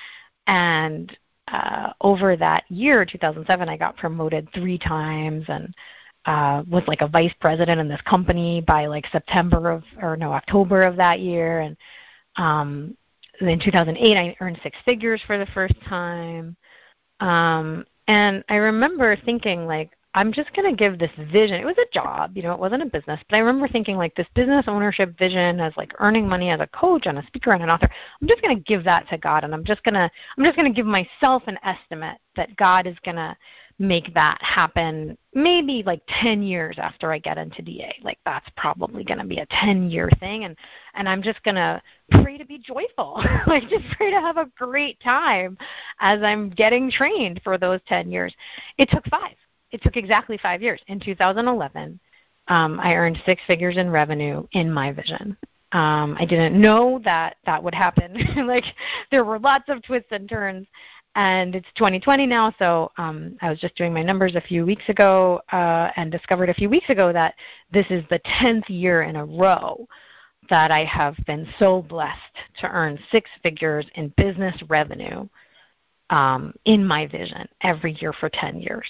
And over that year, 2007, I got promoted 3 times, and was like a vice president in this company by like October of that year. And in 2008, I earned six figures for the first time. And I remember thinking, like, I'm just going to give this vision. It was a job, it wasn't a business. But I remember thinking, like, this business ownership vision as, like, earning money as a coach and a speaker and an author, I'm just going to give that to God. And I'm just going to give myself an estimate that God is going to make that happen maybe like 10 years after I get into DA. Like, that's probably going to be a 10-year thing. And I'm just going to pray to be joyful, like just pray to have a great time as I'm getting trained for those 10 years. It took 5. It took exactly 5 years. In 2011, I earned six figures in revenue in my vision. I didn't know that would happen. Like, there were lots of twists and turns. And it's 2020 now, so I was just doing my numbers a few weeks ago and discovered a few weeks ago that this is the 10th year in a row that I have been so blessed to earn six figures in business revenue in my vision every year for 10 years.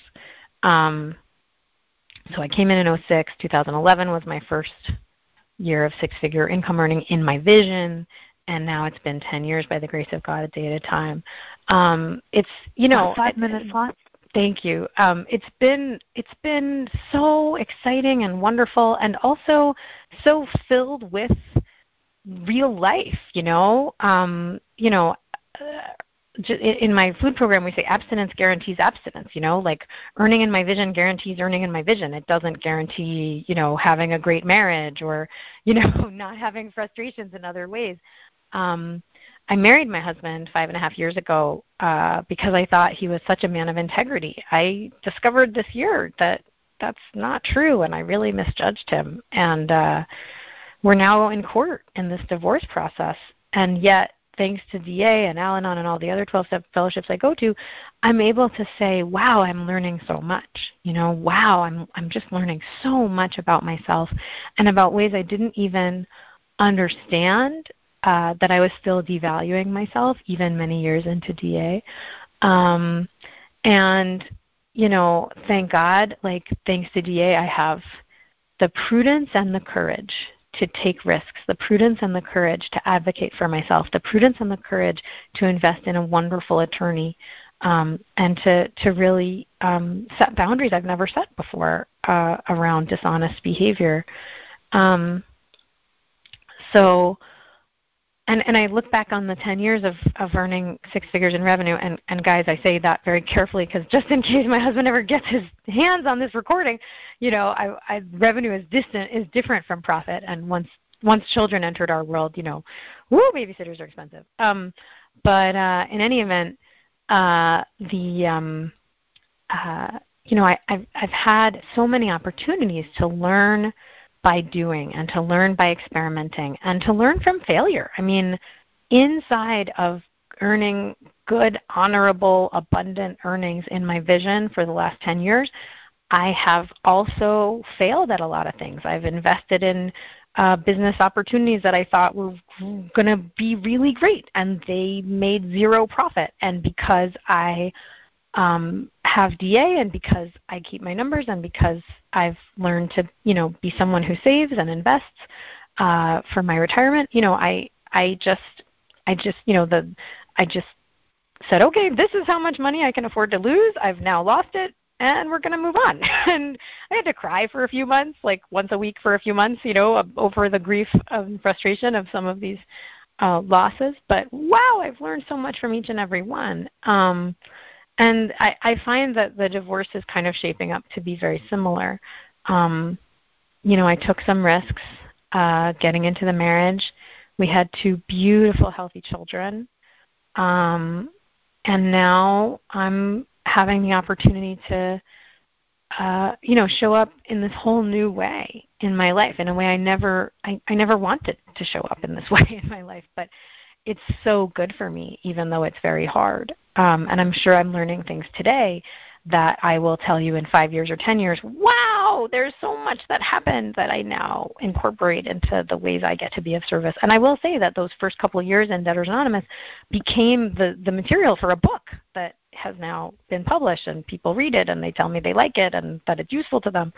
So I came in 2006. 2011 was my first year of six-figure income earning in my vision. And now it's been 10 years by the grace of God, a day at a time. It's 5 minutes left. Thank you. It's been so exciting and wonderful, and also so filled with real life. In my food program, we say abstinence guarantees abstinence. Like, earning in my vision guarantees earning in my vision. It doesn't guarantee having a great marriage or not having frustrations in other ways. I married my husband 5.5 years ago because I thought he was such a man of integrity. I discovered this year that that's not true, and I really misjudged him. And we're now in court in this divorce process. And yet, thanks to DA and Al-Anon and all the other 12-step fellowships I go to, I'm able to say, wow, I'm learning so much. Wow, I'm just learning so much about myself and about ways I didn't even understand that I was still devaluing myself even many years into DA. And, thank God, like, thanks to DA, I have the prudence and the courage to take risks, the prudence and the courage to advocate for myself, the prudence and the courage to invest in a wonderful attorney, and to really set boundaries I've never set before around dishonest behavior. And I look back on the 10 years of earning six figures in revenue, and guys, I say that very carefully because just in case my husband ever gets his hands on this recording, revenue is different from profit. And once children entered our world, babysitters are expensive. But in any event, I've had so many opportunities to learn by doing and to learn by experimenting and to learn from failure. I mean, inside of earning good, honorable, abundant earnings in my vision for the last 10 years, I have also failed at a lot of things. I've invested in business opportunities that I thought were going to be really great, and they made zero profit. And because I have DA, and because I keep my numbers, and because I've learned to, be someone who saves and invests for my retirement, I just said, okay, this is how much money I can afford to lose. I've now lost it, and we're going to move on. And I had to cry for a few months, like once a week for a few months, over the grief and frustration of some of these losses. But wow, I've learned so much from each and every one. And I find that the divorce is kind of shaping up to be very similar. I took some risks getting into the marriage. We had 2 beautiful, healthy children. And now I'm having the opportunity to, show up in this whole new way in my life, in a way I never wanted to show up in this way in my life. But it's so good for me, even though it's very hard. And I'm sure I'm learning things today that I will tell you in 5 years or 10 years, wow, there's so much that happened that I now incorporate into the ways I get to be of service. And I will say that those first couple of years in Debtors Anonymous became the material for a book that has now been published, and people read it, and they tell me they like it and that it's useful to them.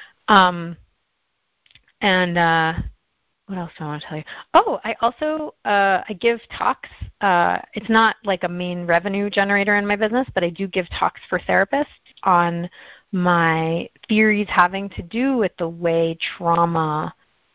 What else do I want to tell you? Oh, I also I give talks. It's not like a main revenue generator in my business, but I do give talks for therapists on my theories having to do with the way trauma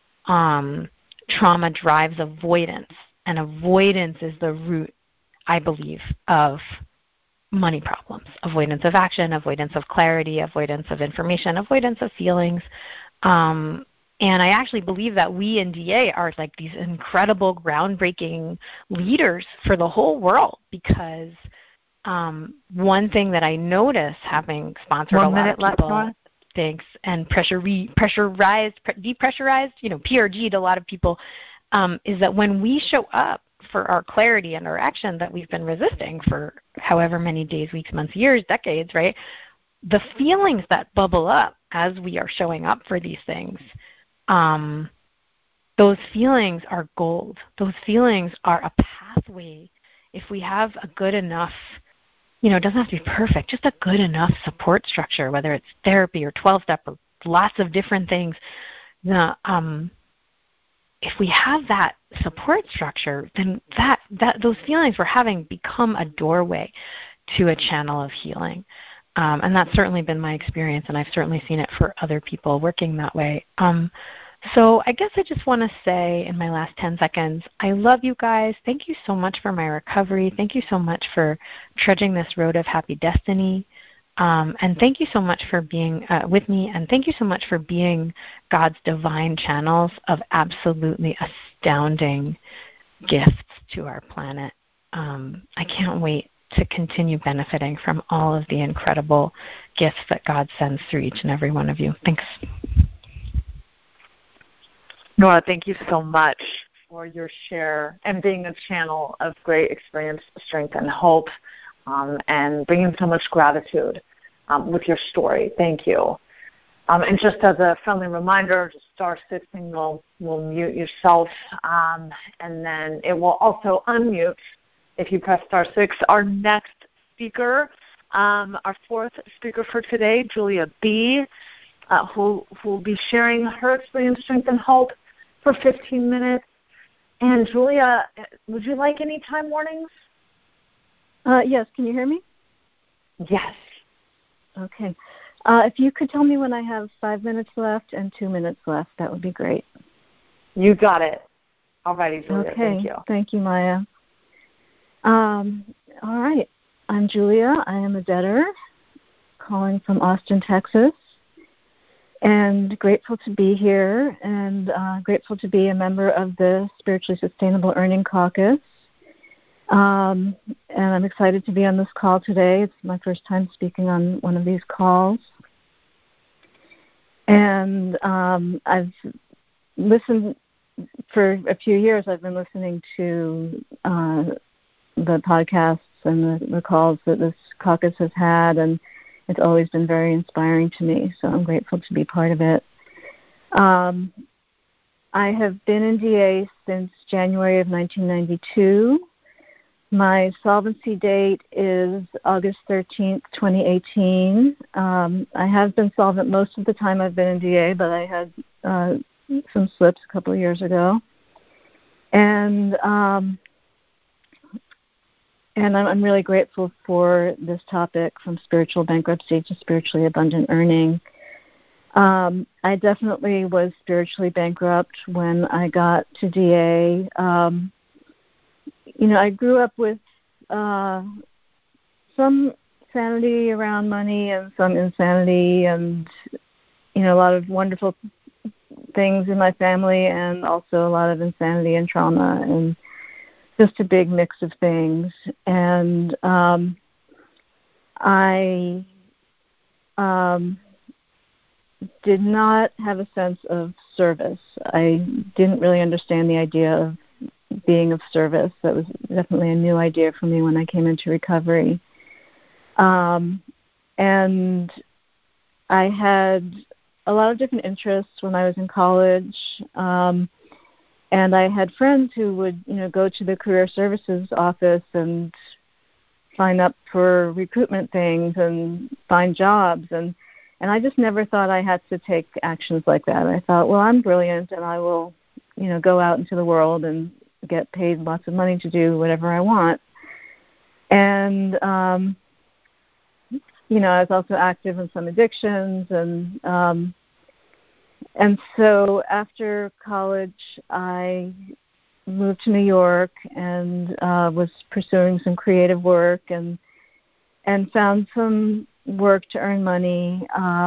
drives avoidance, and avoidance is the root, I believe, of money problems. Avoidance of action, avoidance of clarity, avoidance of information, avoidance of feelings. And I actually believe that we in DA are like these incredible, groundbreaking leaders for the whole world, because one thing that I notice, having sponsored a lot of people, thanks, and depressurized, PRG'd a lot of people, is that when we show up for our clarity and our action that we've been resisting for however many days, weeks, months, years, decades, right? The feelings that bubble up as we are showing up for these things, those feelings are gold. Those feelings are a pathway. If we have a good enough, it doesn't have to be perfect, just a good enough support structure, whether it's therapy or 12-step or lots of different things. If we have that support structure, then those feelings we're having become a doorway to a channel of healing. And that's certainly been my experience, and I've certainly seen it for other people working that way. So I guess I just want to say in my last 10 seconds, I love you guys. Thank you so much for my recovery. Thank you so much for trudging this road of happy destiny. And thank you so much for being with me, and thank you so much for being God's divine channels of absolutely astounding gifts to our planet. I can't wait to continue benefiting from all of the incredible gifts that God sends through each and every one of you. Thanks. Nora, thank you so much for your share and being a channel of great experience, strength, and hope, and bringing so much gratitude with your story. Thank you. And just as a friendly reminder, just star 6 will mute yourself, and then it will also unmute if you press star 6. Our next speaker, our fourth speaker for today, Julia B., who will be sharing her experience, strength, and hope for 15 minutes. And Julia, would you like any time warnings? Yes. Can you hear me? Yes. Okay. If you could tell me when I have 5 minutes left and 2 minutes left, that would be great. You got it. All righty, Julia. Okay. Thank you. Thank you, Maya. All right. I'm Julia. I am a debtor calling from Austin, Texas, and grateful to be here, and grateful to be a member of the Spiritually Sustainable Earning Caucus. And I'm excited to be on this call today. It's my first time speaking on one of these calls. And I've listened for a few years. I've been listening to the podcasts and the calls that this caucus has had, and it's always been very inspiring to me, so I'm grateful to be part of it. I have been in DA since January of 1992. My solvency date is August 13th, 2018. I have been solvent most of the time I've been in DA, but I had some slips a couple of years ago. And I'm really grateful for this topic, from spiritual bankruptcy to spiritually abundant earning. I definitely was spiritually bankrupt when I got to DA. I grew up with some sanity around money and some insanity, and, a lot of wonderful things in my family, and also a lot of insanity and trauma, and just a big mix of things. And I did not have a sense of service. I didn't really understand the idea of being of service. That was definitely a new idea for me when I came into recovery. And I had a lot of different interests when I was in college. And I had friends who would, go to the career services office and sign up for recruitment things and find jobs. And I just never thought I had to take actions like that. I thought, well, I'm brilliant and I will, go out into the world and get paid lots of money to do whatever I want. And, I was also active in some addictions. And so after college, I moved to New York and was pursuing some creative work and found some work to earn money.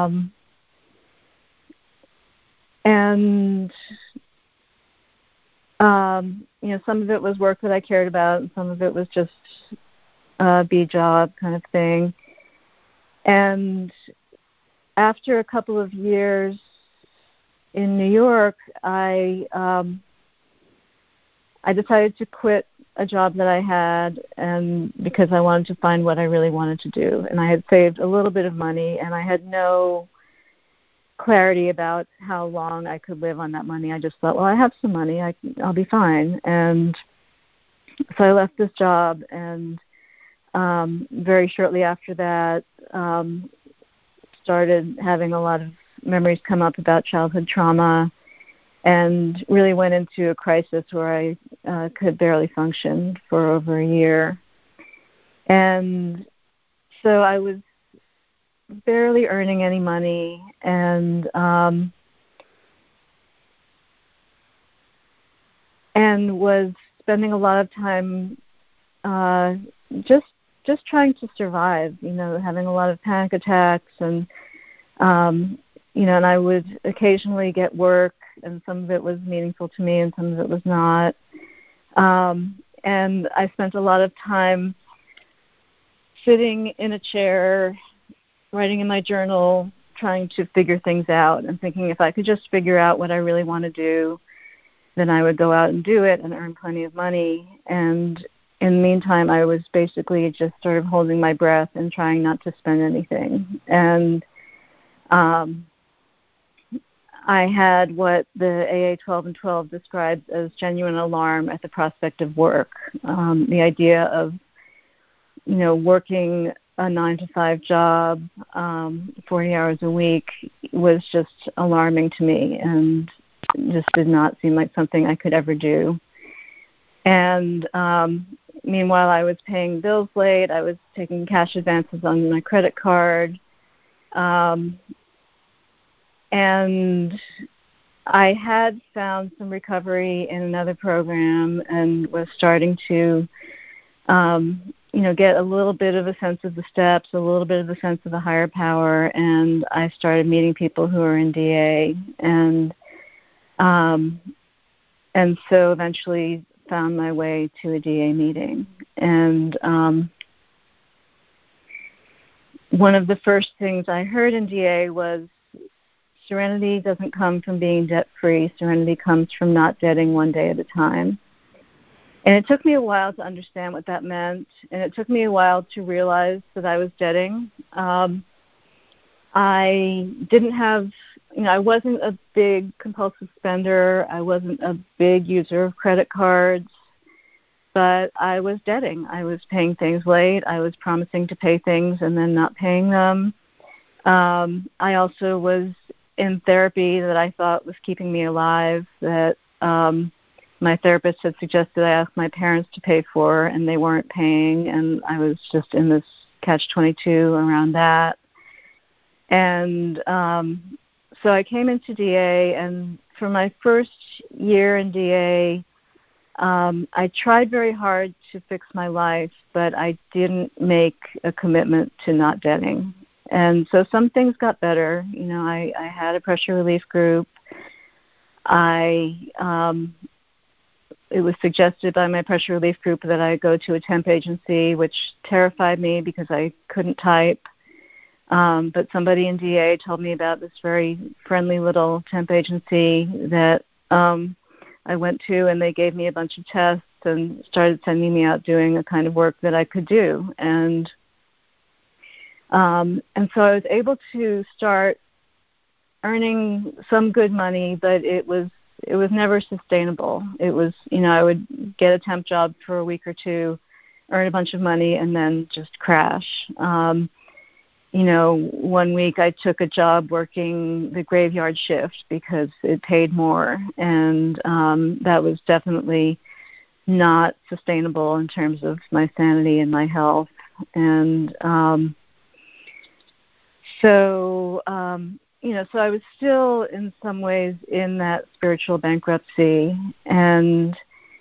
Some of it was work that I cared about, and some of it was just be job kind of thing. And after a couple of years in New York, I decided to quit a job that I had, and because I wanted to find what I really wanted to do. And I had saved a little bit of money, and I had no clarity about how long I could live on that money. I just thought, well, I have some money, I'll be fine. And so I left this job, and very shortly after that, started having a lot of memories come up about childhood trauma, and really went into a crisis where I could barely function for over a year. And so I was barely earning any money, and was spending a lot of time just trying to survive, having a lot of panic attacks, and and I would occasionally get work, and some of it was meaningful to me and some of it was not. And I spent a lot of time sitting in a chair, writing in my journal, trying to figure things out and thinking if I could just figure out what I really want to do, then I would go out and do it and earn plenty of money. And in the meantime, I was basically just sort of holding my breath and trying not to spend anything. And I had what the AA 12 and 12 describes as genuine alarm at the prospect of work. The idea of, working a 9-to-5 job, 40 hours a week was just alarming to me and just did not seem like something I could ever do. And meanwhile, I was paying bills late. I was taking cash advances on my credit card. And I had found some recovery in another program and was starting to, get a little bit of a sense of the steps, a little bit of a sense of the higher power, and I started meeting people who are in DA, and so eventually found my way to a DA meeting. And one of the first things I heard in DA was, serenity doesn't come from being debt-free. Serenity comes from not debting one day at a time. And it took me a while to understand what that meant, and it took me a while to realize that I was debting. I didn't have, I wasn't a big compulsive spender. I wasn't a big user of credit cards, but I was debting. I was paying things late. I was promising to pay things and then not paying them. I also was in therapy that I thought was keeping me alive, that my therapist had suggested I ask my parents to pay for, and they weren't paying, and I was just in this catch-22 around that. And so I came into DA, and for my first year in DA, I tried very hard to fix my life, but I didn't make a commitment to not debting. And so some things got better. I had a pressure relief group. It was suggested by my pressure relief group that I go to a temp agency, which terrified me because I couldn't type. But somebody in DA told me about this very friendly little temp agency that I went to, and they gave me a bunch of tests and started sending me out doing a kind of work that I could do. And so I was able to start earning some good money, but it was never sustainable. It was, I would get a temp job for a week or two, earn a bunch of money, and then just crash. One week I took a job working the graveyard shift because it paid more, and that was definitely not sustainable in terms of my sanity and my health. And so I was still in some ways in that spiritual bankruptcy. And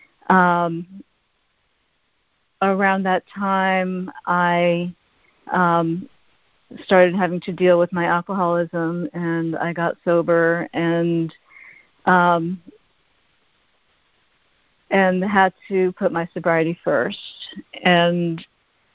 around that time, I started having to deal with my alcoholism, and I got sober and had to put my sobriety first. And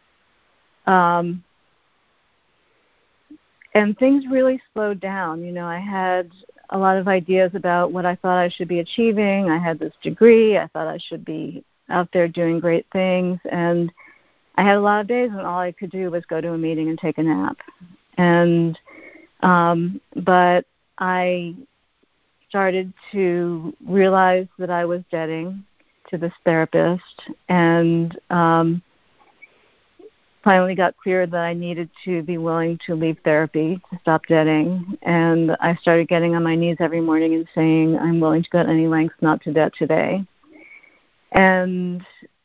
things really slowed down. I had a lot of ideas about what I thought I should be achieving. I had this degree. I thought I should be out there doing great things. And I had a lot of days when all I could do was go to a meeting and take a nap. And but I started to realize that I was debting to this therapist, and finally got clear that I needed to be willing to leave therapy to stop debting. And I started getting on my knees every morning and saying, I'm willing to go to any lengths not to debt today. And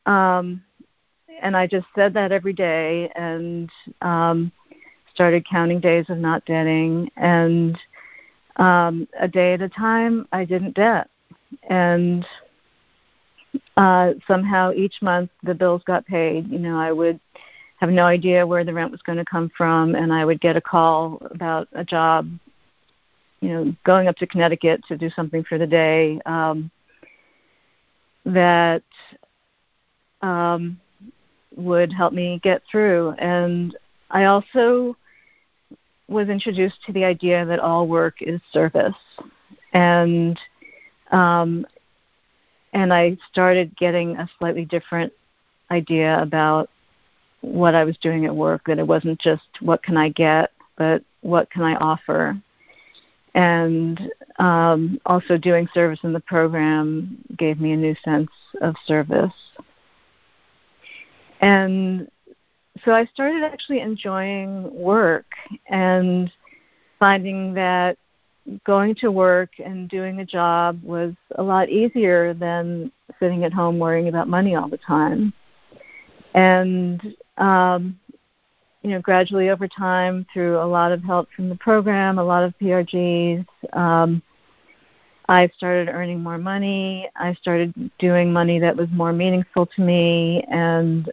I just said that every day, and started counting days of not debting. And a day at a time, I didn't debt. And somehow each month the bills got paid. I would have no idea where the rent was going to come from, and I would get a call about a job, going up to Connecticut to do something for the day, that would help me get through. And I also was introduced to the idea that all work is service. And I started getting a slightly different idea about what I was doing at work, that it wasn't just what can I get, but what can I offer. And also doing service in the program gave me a new sense of service. And so I started actually enjoying work and finding that going to work and doing a job was a lot easier than sitting at home worrying about money all the time. And gradually over time, through a lot of help from the program, a lot of PRGs, I started earning more money. I started doing money that was more meaningful to me. And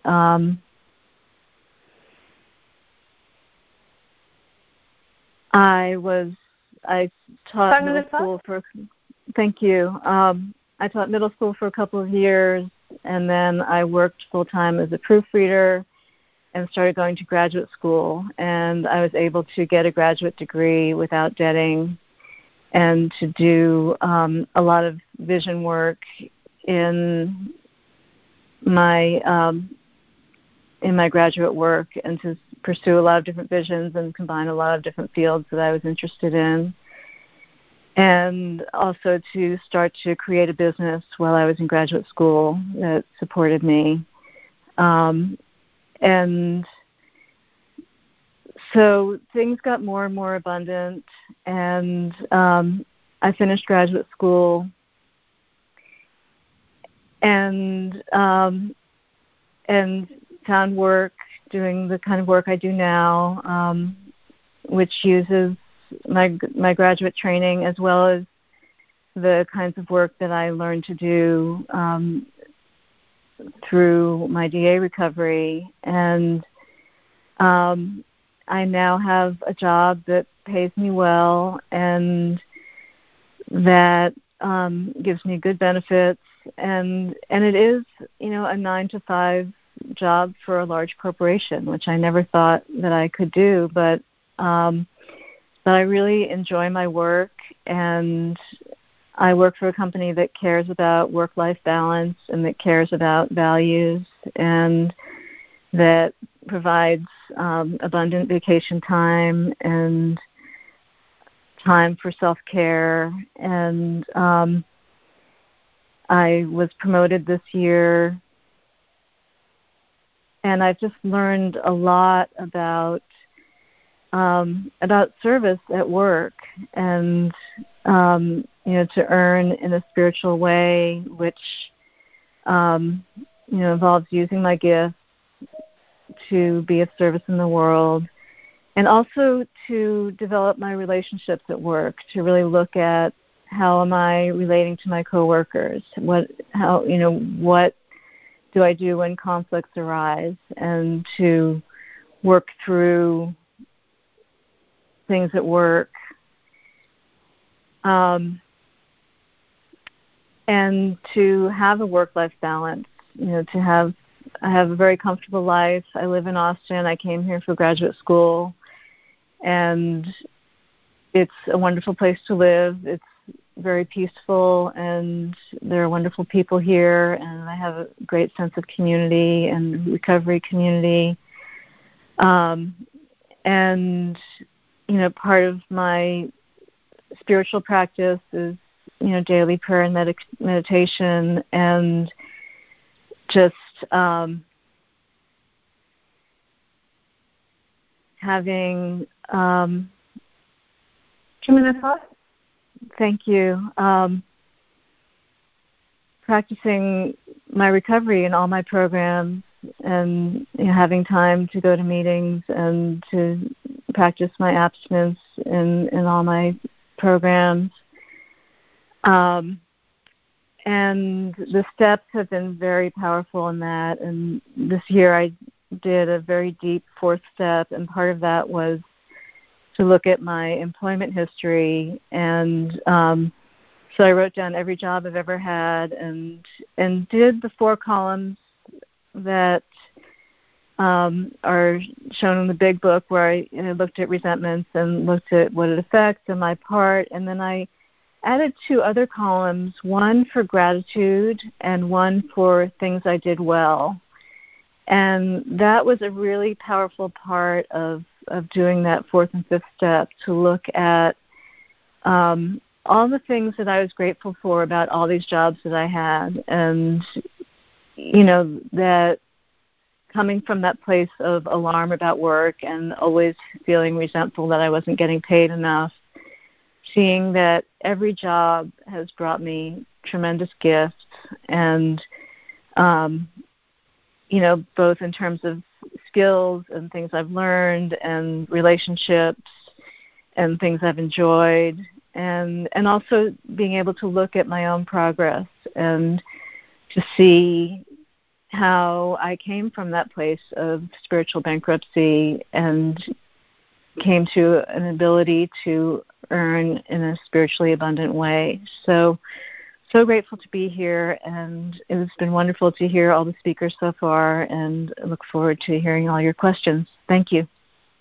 I taught middle school for, thank you. I taught middle school for a couple of years, and then I worked full-time as a proofreader and started going to graduate school. And I was able to get a graduate degree without debting, and to do a lot of vision work in my graduate work, and to pursue a lot of different visions and combine a lot of different fields that I was interested in. And also to start to create a business while I was in graduate school that supported me. And so things got more and more abundant, and I finished graduate school, and found work doing the kind of work I do now, which uses my graduate training as well as the kinds of work that I learned to do through my DA recovery. And I now have a job that pays me well and that gives me good benefits, and it is, a 9-to-5 job for a large corporation, which I never thought that I could do, but I really enjoy my work, and I work for a company that cares about work-life balance and that cares about values, and that provides abundant vacation time and time for self-care. And I was promoted this year and I've just learned a lot about service at work, and to earn in a spiritual way, which involves using my gifts to be of service in the world, and also to develop my relationships at work, to really look at how am I relating to my coworkers, what do I do when conflicts arise, and to work through things at work, and to have a work-life balance. I have a very comfortable life. I live in Austin. I came here for graduate school, and it's a wonderful place to live. It's very peaceful, and there are wonderful people here, and I have a great sense of community and recovery community. And part of my spiritual practice is, daily prayer and meditation, and just having 2 minutes left. Thank you. Practicing my recovery in all my programs, and having time to go to meetings and to practice my abstinence in all my programs. And the steps have been very powerful in that. And this year I did a very deep 4th step, and part of that was to look at my employment history. And so I wrote down every job I've ever had, and did the 4 columns that are shown in the big book, where I looked at resentments and looked at what it affects and my part. And then I added 2 other columns, one for gratitude and one for things I did well. And that was a really powerful part of doing that 4th and 5th step, to look at all the things that I was grateful for about all these jobs that I had. And, that coming from that place of alarm about work and always feeling resentful that I wasn't getting paid enough, seeing that every job has brought me tremendous gifts, and, both in terms of skills and things I've learned, and relationships and things I've enjoyed, and also being able to look at my own progress and to see how I came from that place of spiritual bankruptcy and came to an ability to earn in a spiritually abundant way. So grateful to be here, and it's been wonderful to hear all the speakers so far, and I look forward to hearing all your questions. Thank you.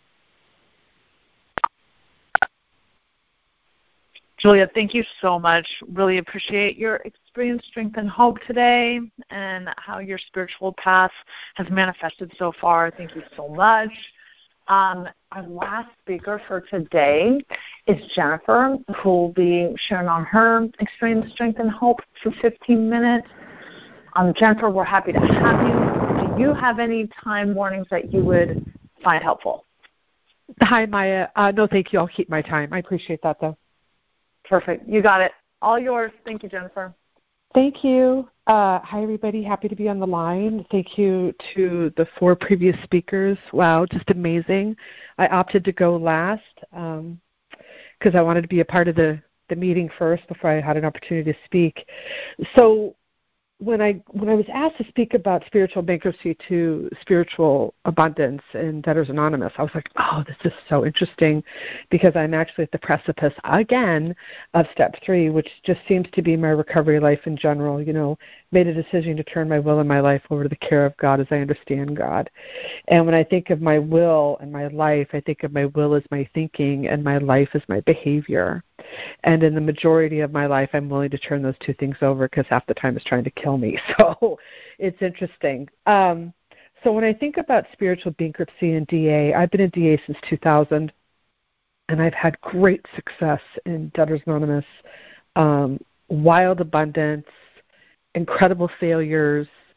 Julia, thank you so much. Really appreciate your experience, strength, and hope today, and how your spiritual path has manifested so far. Thank you so much. Our last speaker for today is Jennifer, who will be sharing on her experience, strength, and hope for 15 minutes. Jennifer, we're happy to have you. Do you have any time warnings that you would find helpful? Hi, Maya. No, thank you. I'll keep my time. I appreciate that, though. Perfect. You got it. All yours. Thank you, Jennifer. Thank you. Hi, everybody. Happy to be on the line. Thank you to the 4 previous speakers. Wow, just amazing. I opted to go last because I wanted to be a part of the meeting first before I had an opportunity to speak. So when I was asked to speak about spiritual bankruptcy to spiritual abundance in Debtors Anonymous, I was like, oh, this is so interesting, because I'm actually at the precipice again of step 3, which just seems to be my recovery life in general. Made a decision to turn my will and my life over to the care of God as I understand God. And when I think of my will and my life, I think of my will as my thinking and my life as my behavior. And in the majority of my life, I'm willing to turn those 2 things over, because half the time it's trying to kill me. So it's interesting. So when I think about spiritual bankruptcy and DA, I've been a DA since 2000, and I've had great success in Debtors Anonymous, wild abundance, incredible failures,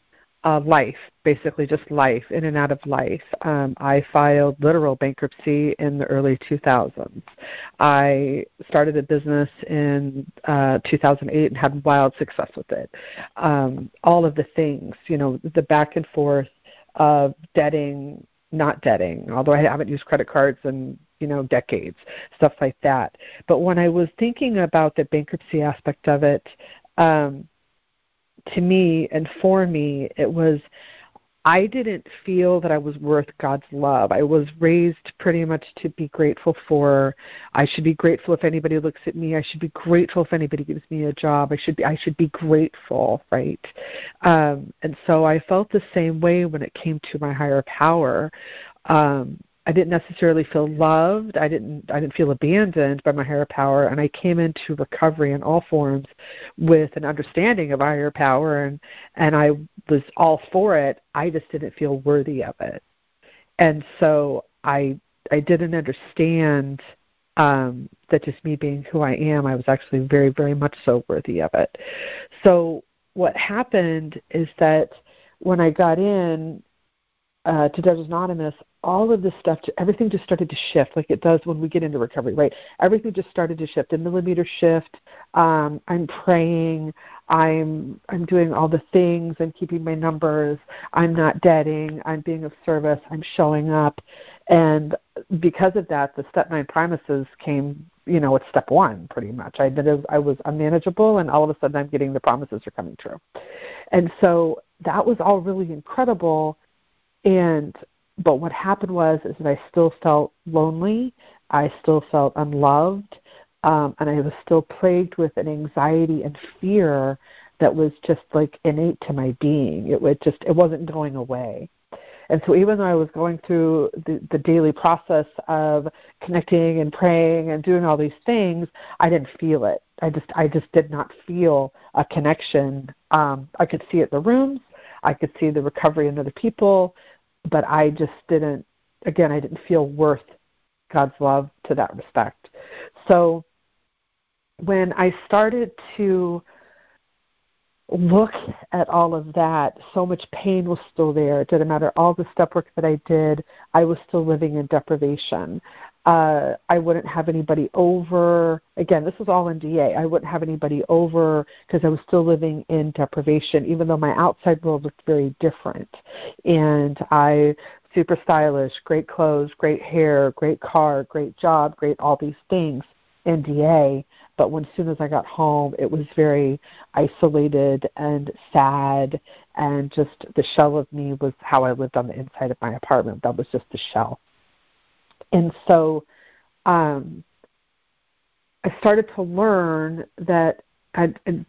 life, basically just life, in and out of life. I filed literal bankruptcy in the early 2000s. I started a business in 2008 and had wild success with it. All of the things, the back and forth of debting, not debting, although I haven't used credit cards in decades, stuff like that. But when I was thinking about the bankruptcy aspect of it, to me and for me, it was, I didn't feel that I was worth God's love. I was raised pretty much to be grateful for. I should be grateful if anybody looks at me. I should be grateful if anybody gives me a job. I should be grateful, right? And so I felt the same way when it came to my higher power. I didn't necessarily feel loved. I didn't feel abandoned by my higher power, and I came into recovery in all forms with an understanding of higher power, and I was all for it. I just didn't feel worthy of it. And so I didn't understand that just me being who I am, I was actually very, very much so worthy of it. So what happened is that when I got in to Debtors Anonymous, all of this stuff, everything just started to shift like it does when we get into recovery, right? Everything just started to shift. A millimeter shift. I'm praying. I'm doing all the things. I'm keeping my numbers. I'm not debting. I'm being of service. I'm showing up. And because of that, the Step 9 promises came, at Step 1 pretty much. I was unmanageable, and all of a sudden I'm getting the promises are coming true. And so that was all really incredible. But what happened was that I still felt lonely, I still felt unloved, and I was still plagued with an anxiety and fear that was just like innate to my being. It wasn't going away. And so even though I was going through the daily process of connecting and praying and doing all these things, I didn't feel it. I just did not feel a connection. I could see it in the rooms. I could see the recovery in other people. But I just didn't feel worth God's love to that respect. So when I started to look at all of that, so much pain was still there. It didn't matter all the step work that I did, I was still living in deprivation. I wouldn't have anybody over. Again, this was all in DA. I wouldn't have anybody over because I was still living in deprivation, even though my outside world looked very different. And super stylish, great clothes, great hair, great car, great job, great all these things in DA. But as soon as I got home, it was very isolated and sad, and just the shell of me was how I lived on the inside of my apartment. That was just the shell. And so I started to learn that I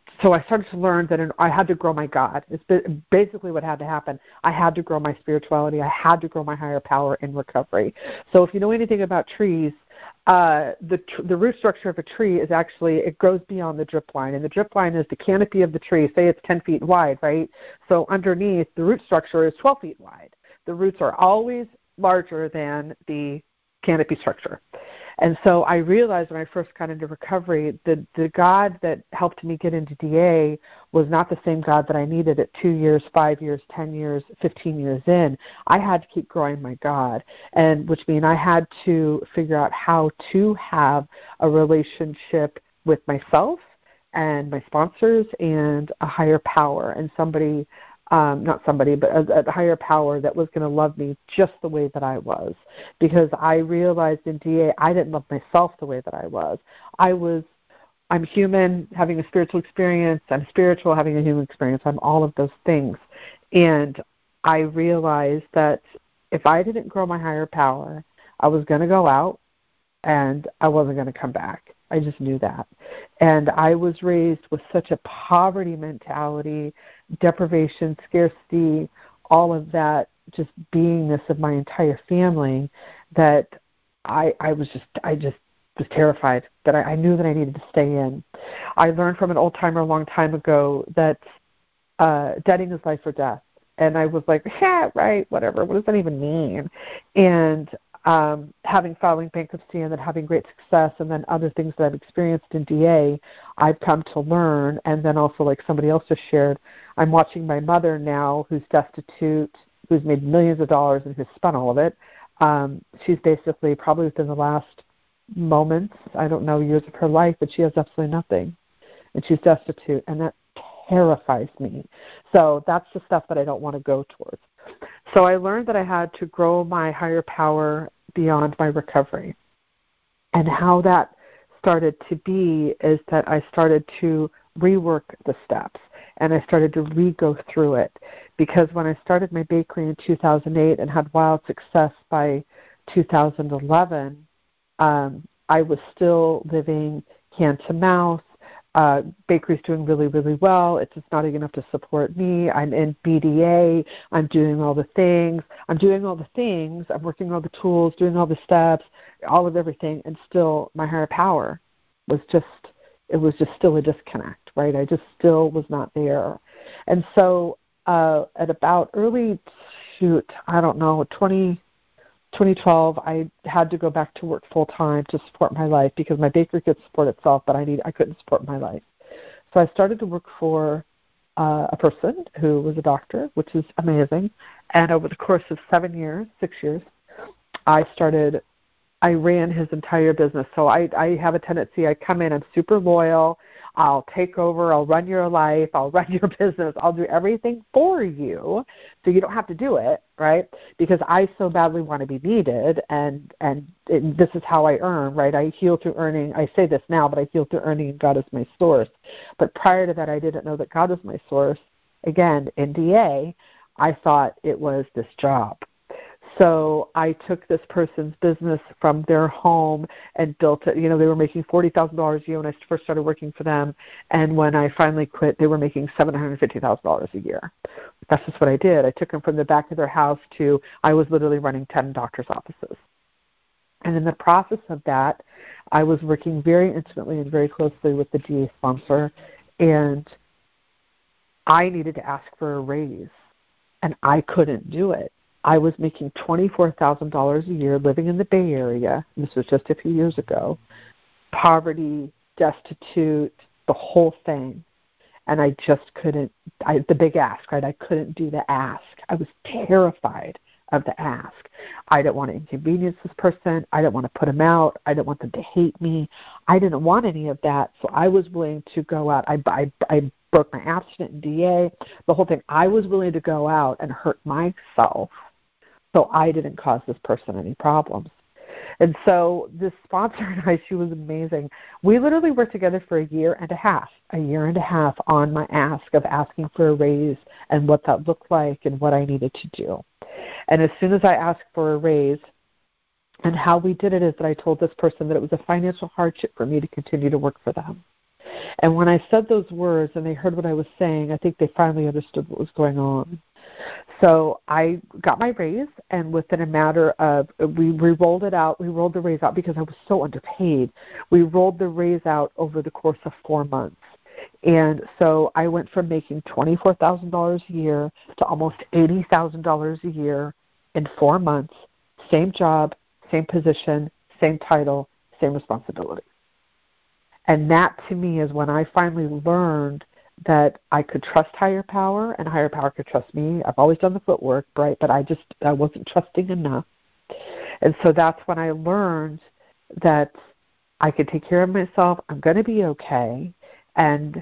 had to grow my God. It's basically what had to happen. I had to grow my spirituality. I had to grow my higher power in recovery. So if you know anything about trees, the root structure of a tree is actually, it grows beyond the drip line. And the drip line is the canopy of the tree. Say it's 10 feet wide, right? So underneath, the root structure is 12 feet wide. The roots are always larger than the canopy structure. And so I realized when I first got into recovery, the God that helped me get into DA was not the same God that I needed at 2 years, 5 years, 10 years, 15 years in. I had to keep growing my God, and which means I had to figure out how to have a relationship with myself and my sponsors and a higher power and somebody, but a higher power that was going to love me just the way that I was. Because I realized in DA, I didn't love myself the way that I was. I'm human, having a spiritual experience. I'm spiritual, having a human experience. I'm all of those things. And I realized that if I didn't grow my higher power, I was going to go out and I wasn't going to come back. I just knew that. And I was raised with such a poverty mentality, deprivation, scarcity, all of that just beingness of my entire family, that I just was terrified, that I knew that I needed to stay in. I learned from an old-timer a long time ago that debting is life or death. And I was like, yeah, right, whatever. What does that even mean? And filing bankruptcy and then having great success and then other things that I've experienced in DA, I've come to learn. And then also, like somebody else just shared, I'm watching my mother now who's destitute, who's made millions of dollars and who's spent all of it. She's basically probably within the last moments, I don't know, years of her life, but she has absolutely nothing. And she's destitute, and that terrifies me. So that's the stuff that I don't want to go towards. So I learned that I had to grow my higher power beyond my recovery. And how that started to be is that I started to rework the steps, and I started to re-go through it. Because when I started my bakery in 2008 and had wild success by 2011, I was still living hand to mouth. Bakery's doing really, really well. It's just not enough to support me. I'm in BDA. I'm doing all the things. I'm working all the tools, doing all the steps, all of everything, and still my higher power was just still a disconnect, right? I just still was not there. And so at about 2012, I had to go back to work full time to support my life because my bakery could support itself, but I couldn't support my life. So I started to work for a person who was a doctor, which is amazing. And over the course of 6 years, I ran his entire business. So I have a tendency, I come in, I'm super loyal. I'll take over, I'll run your life, I'll run your business, I'll do everything for you so you don't have to do it, right? Because I so badly want to be needed, and this is how I earn, right? I heal through earning. I say this now, but I heal through earning, and God is my source. But prior to that, I didn't know that God was my source. Again, in DA, I thought it was this job. So I took this person's business from their home and built it. You know, they were making $40,000 a year when I first started working for them. And when I finally quit, they were making $750,000 a year. That's just what I did. I took them from the back of their house to, I was literally running 10 doctor's offices. And in the process of that, I was working very intimately and very closely with the DA sponsor. And I needed to ask for a raise. And I couldn't do it. I was making $24,000 a year living in the Bay Area. This was just a few years ago. Poverty, destitute, the whole thing. And I just couldn't, the big ask, right? I couldn't do the ask. I was terrified of the ask. I didn't want to inconvenience this person. I didn't want to put them out. I didn't want them to hate me. I didn't want any of that. So I was willing to go out. I broke my abstinence in DA, the whole thing. I was willing to go out and hurt myself so I didn't cause this person any problems. And so this sponsor and I, she was amazing. We literally worked together for a year and a half on my ask of asking for a raise and what that looked like and what I needed to do. And as soon as I asked for a raise, and how we did it is that I told this person that it was a financial hardship for me to continue to work for them. And when I said those words and they heard what I was saying, I think they finally understood what was going on. So I got my raise, and within a matter of, we rolled it out. We rolled the raise out because I was so underpaid. We rolled the raise out over the course of 4 months. And so I went from making $24,000 a year to almost $80,000 a year in 4 months. Same job, same position, same title, same responsibility. And that, to me, is when I finally learned that I could trust higher power and higher power could trust me. I've always done the footwork, right? But I wasn't trusting enough. And so that's when I learned that I could take care of myself. I'm going to be okay. And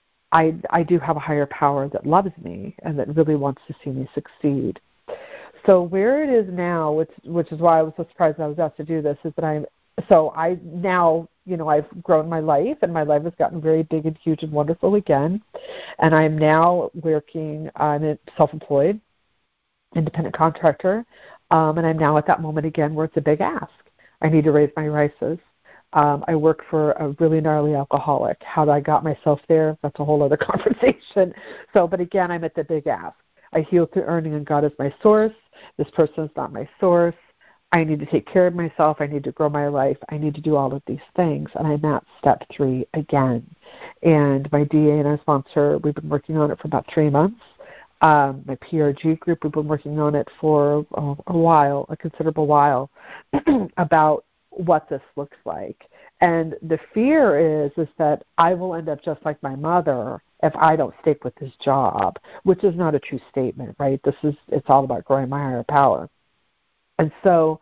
I do have a higher power that loves me and that really wants to see me succeed. So where it is now, which is why I was so surprised I was asked to do this, is that I now, I've grown my life, and my life has gotten very big and huge and wonderful again. And I'm now working, I'm self-employed, independent contractor, and I'm now at that moment again where it's a big ask. I need to raise my prices. I work for a really gnarly alcoholic. How I got myself there, that's a whole other conversation. But again, I'm at the big ask. I heal through earning, and God is my source. This person is not my source. I need to take care of myself. I need to grow my life. I need to do all of these things. And I'm at step 3 again. And my DA and our sponsor, we've been working on it for about 3 months. My PRG group, we've been working on it for a while, a considerable while, about what this looks like. And the fear is that I will end up just like my mother if I don't stick with this job, which is not a true statement, right? It's all about growing my higher power. And so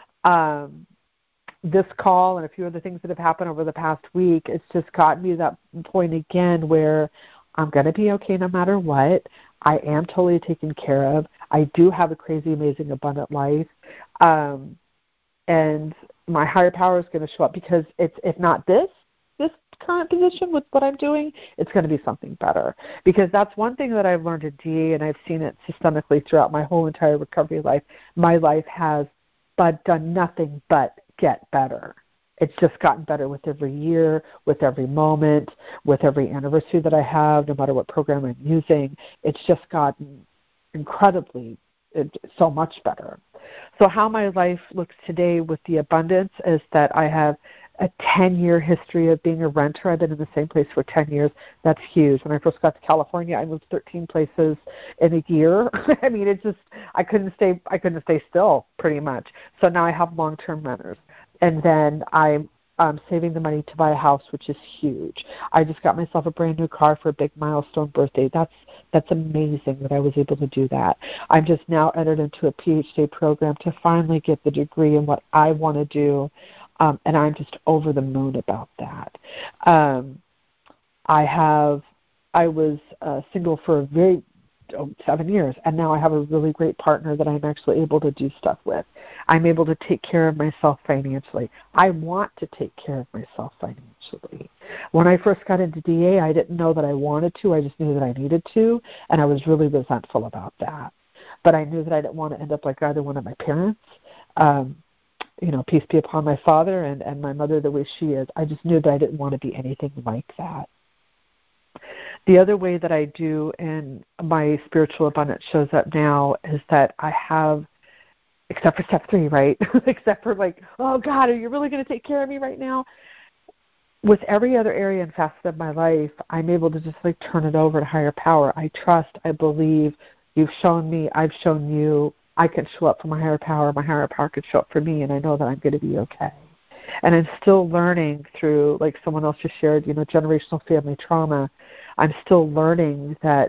this call and a few other things that have happened over the past week, it's just gotten me to that point again where I'm going to be okay no matter what. I am totally taken care of. I do have a crazy, amazing, abundant life. And my higher power is going to show up because if not this current position with what I'm doing, it's going to be something better. Because that's one thing that I've learned at DA, and I've seen it systemically throughout my whole entire recovery life. My life has done nothing but get better. It's just gotten better with every year, with every moment, with every anniversary that I have, no matter what program I'm using. It's just gotten incredibly, so much better. So how my life looks today with the abundance is that I have a 10-year history of being a renter. I've been in the same place for 10 years. That's huge. When I first got to California, I moved 13 places in a year. I mean, it's just I couldn't stay still pretty much. So now I have long-term renters. And then I'm saving the money to buy a house, which is huge. I just got myself a brand new car for a big milestone birthday. That's amazing that I was able to do that. I'm just now entered into a PhD program to finally get the degree in what I want to do, and I'm just over the moon about that. I was single for a very 7 years, and now I have a really great partner that I'm actually able to do stuff with. I'm able to take care of myself financially. I want to take care of myself financially. When I first got into DA, I didn't know that I wanted to. I just knew that I needed to, and I was really resentful about that. But I knew that I didn't want to end up like either one of my parents. Peace be upon my father and my mother the way she is. I just knew that I didn't want to be anything like that. The other way that I do and my spiritual abundance shows up now is that I have, except for step 3, right? Except for like, oh God, are you really going to take care of me right now? With every other area and facet of my life, I'm able to just like turn it over to higher power. I trust, I believe, you've shown me, I've shown you, I can show up for my higher power can show up for me, and I know that I'm going to be okay. And I'm still learning through, like someone else just shared, generational family trauma. I'm still learning that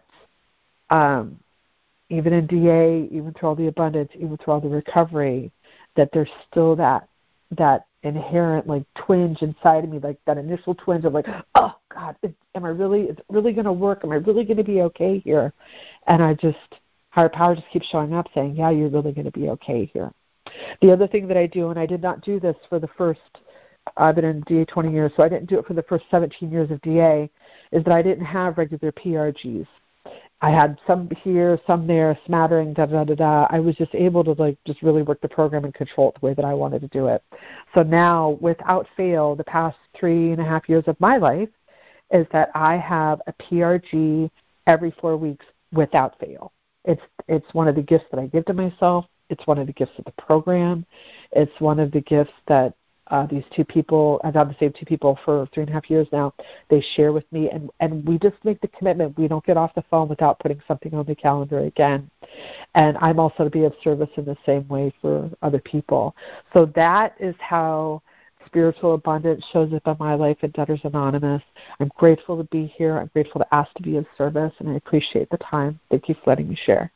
even in DA, even through all the abundance, even through all the recovery, that there's still that inherent like twinge inside of me, like that initial twinge of like, oh God, is it really going to work? Am I really going to be okay here? And higher power just keeps showing up saying, yeah, you're really going to be okay here. The other thing that I do, and I did not do this for the first, I've been in DA 20 years, so I didn't do it for the first 17 years of DA, is that I didn't have regular PRGs. I had some here, some there, smattering, da-da-da-da. I was just able to just really work the program and control it the way that I wanted to do it. So now, without fail, the past 3.5 years of my life is that I have a PRG every 4 weeks without fail. It's one of the gifts that I give to myself. It's one of the gifts of the program. It's one of the gifts that these two people, I've had the same two people for 3.5 years now, they share with me, and we just make the commitment. We don't get off the phone without putting something on the calendar again. And I'm also to be of service in the same way for other people. So that is how spiritual abundance shows up in my life at Debtors Anonymous. I'm grateful to be here. I'm grateful to ask to be of service, and I appreciate the time. Thank you for letting me share.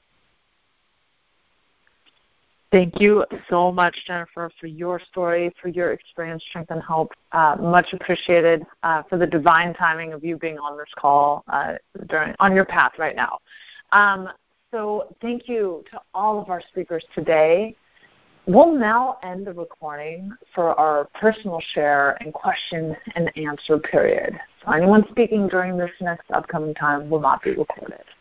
Thank you so much, Jennifer, for your story, for your experience, strength, and hope. Much appreciated for the divine timing of you being on this call on your path right now. So thank you to all of our speakers today. We'll now end the recording for our personal share and question and answer period. So anyone speaking during this next upcoming time will not be recorded.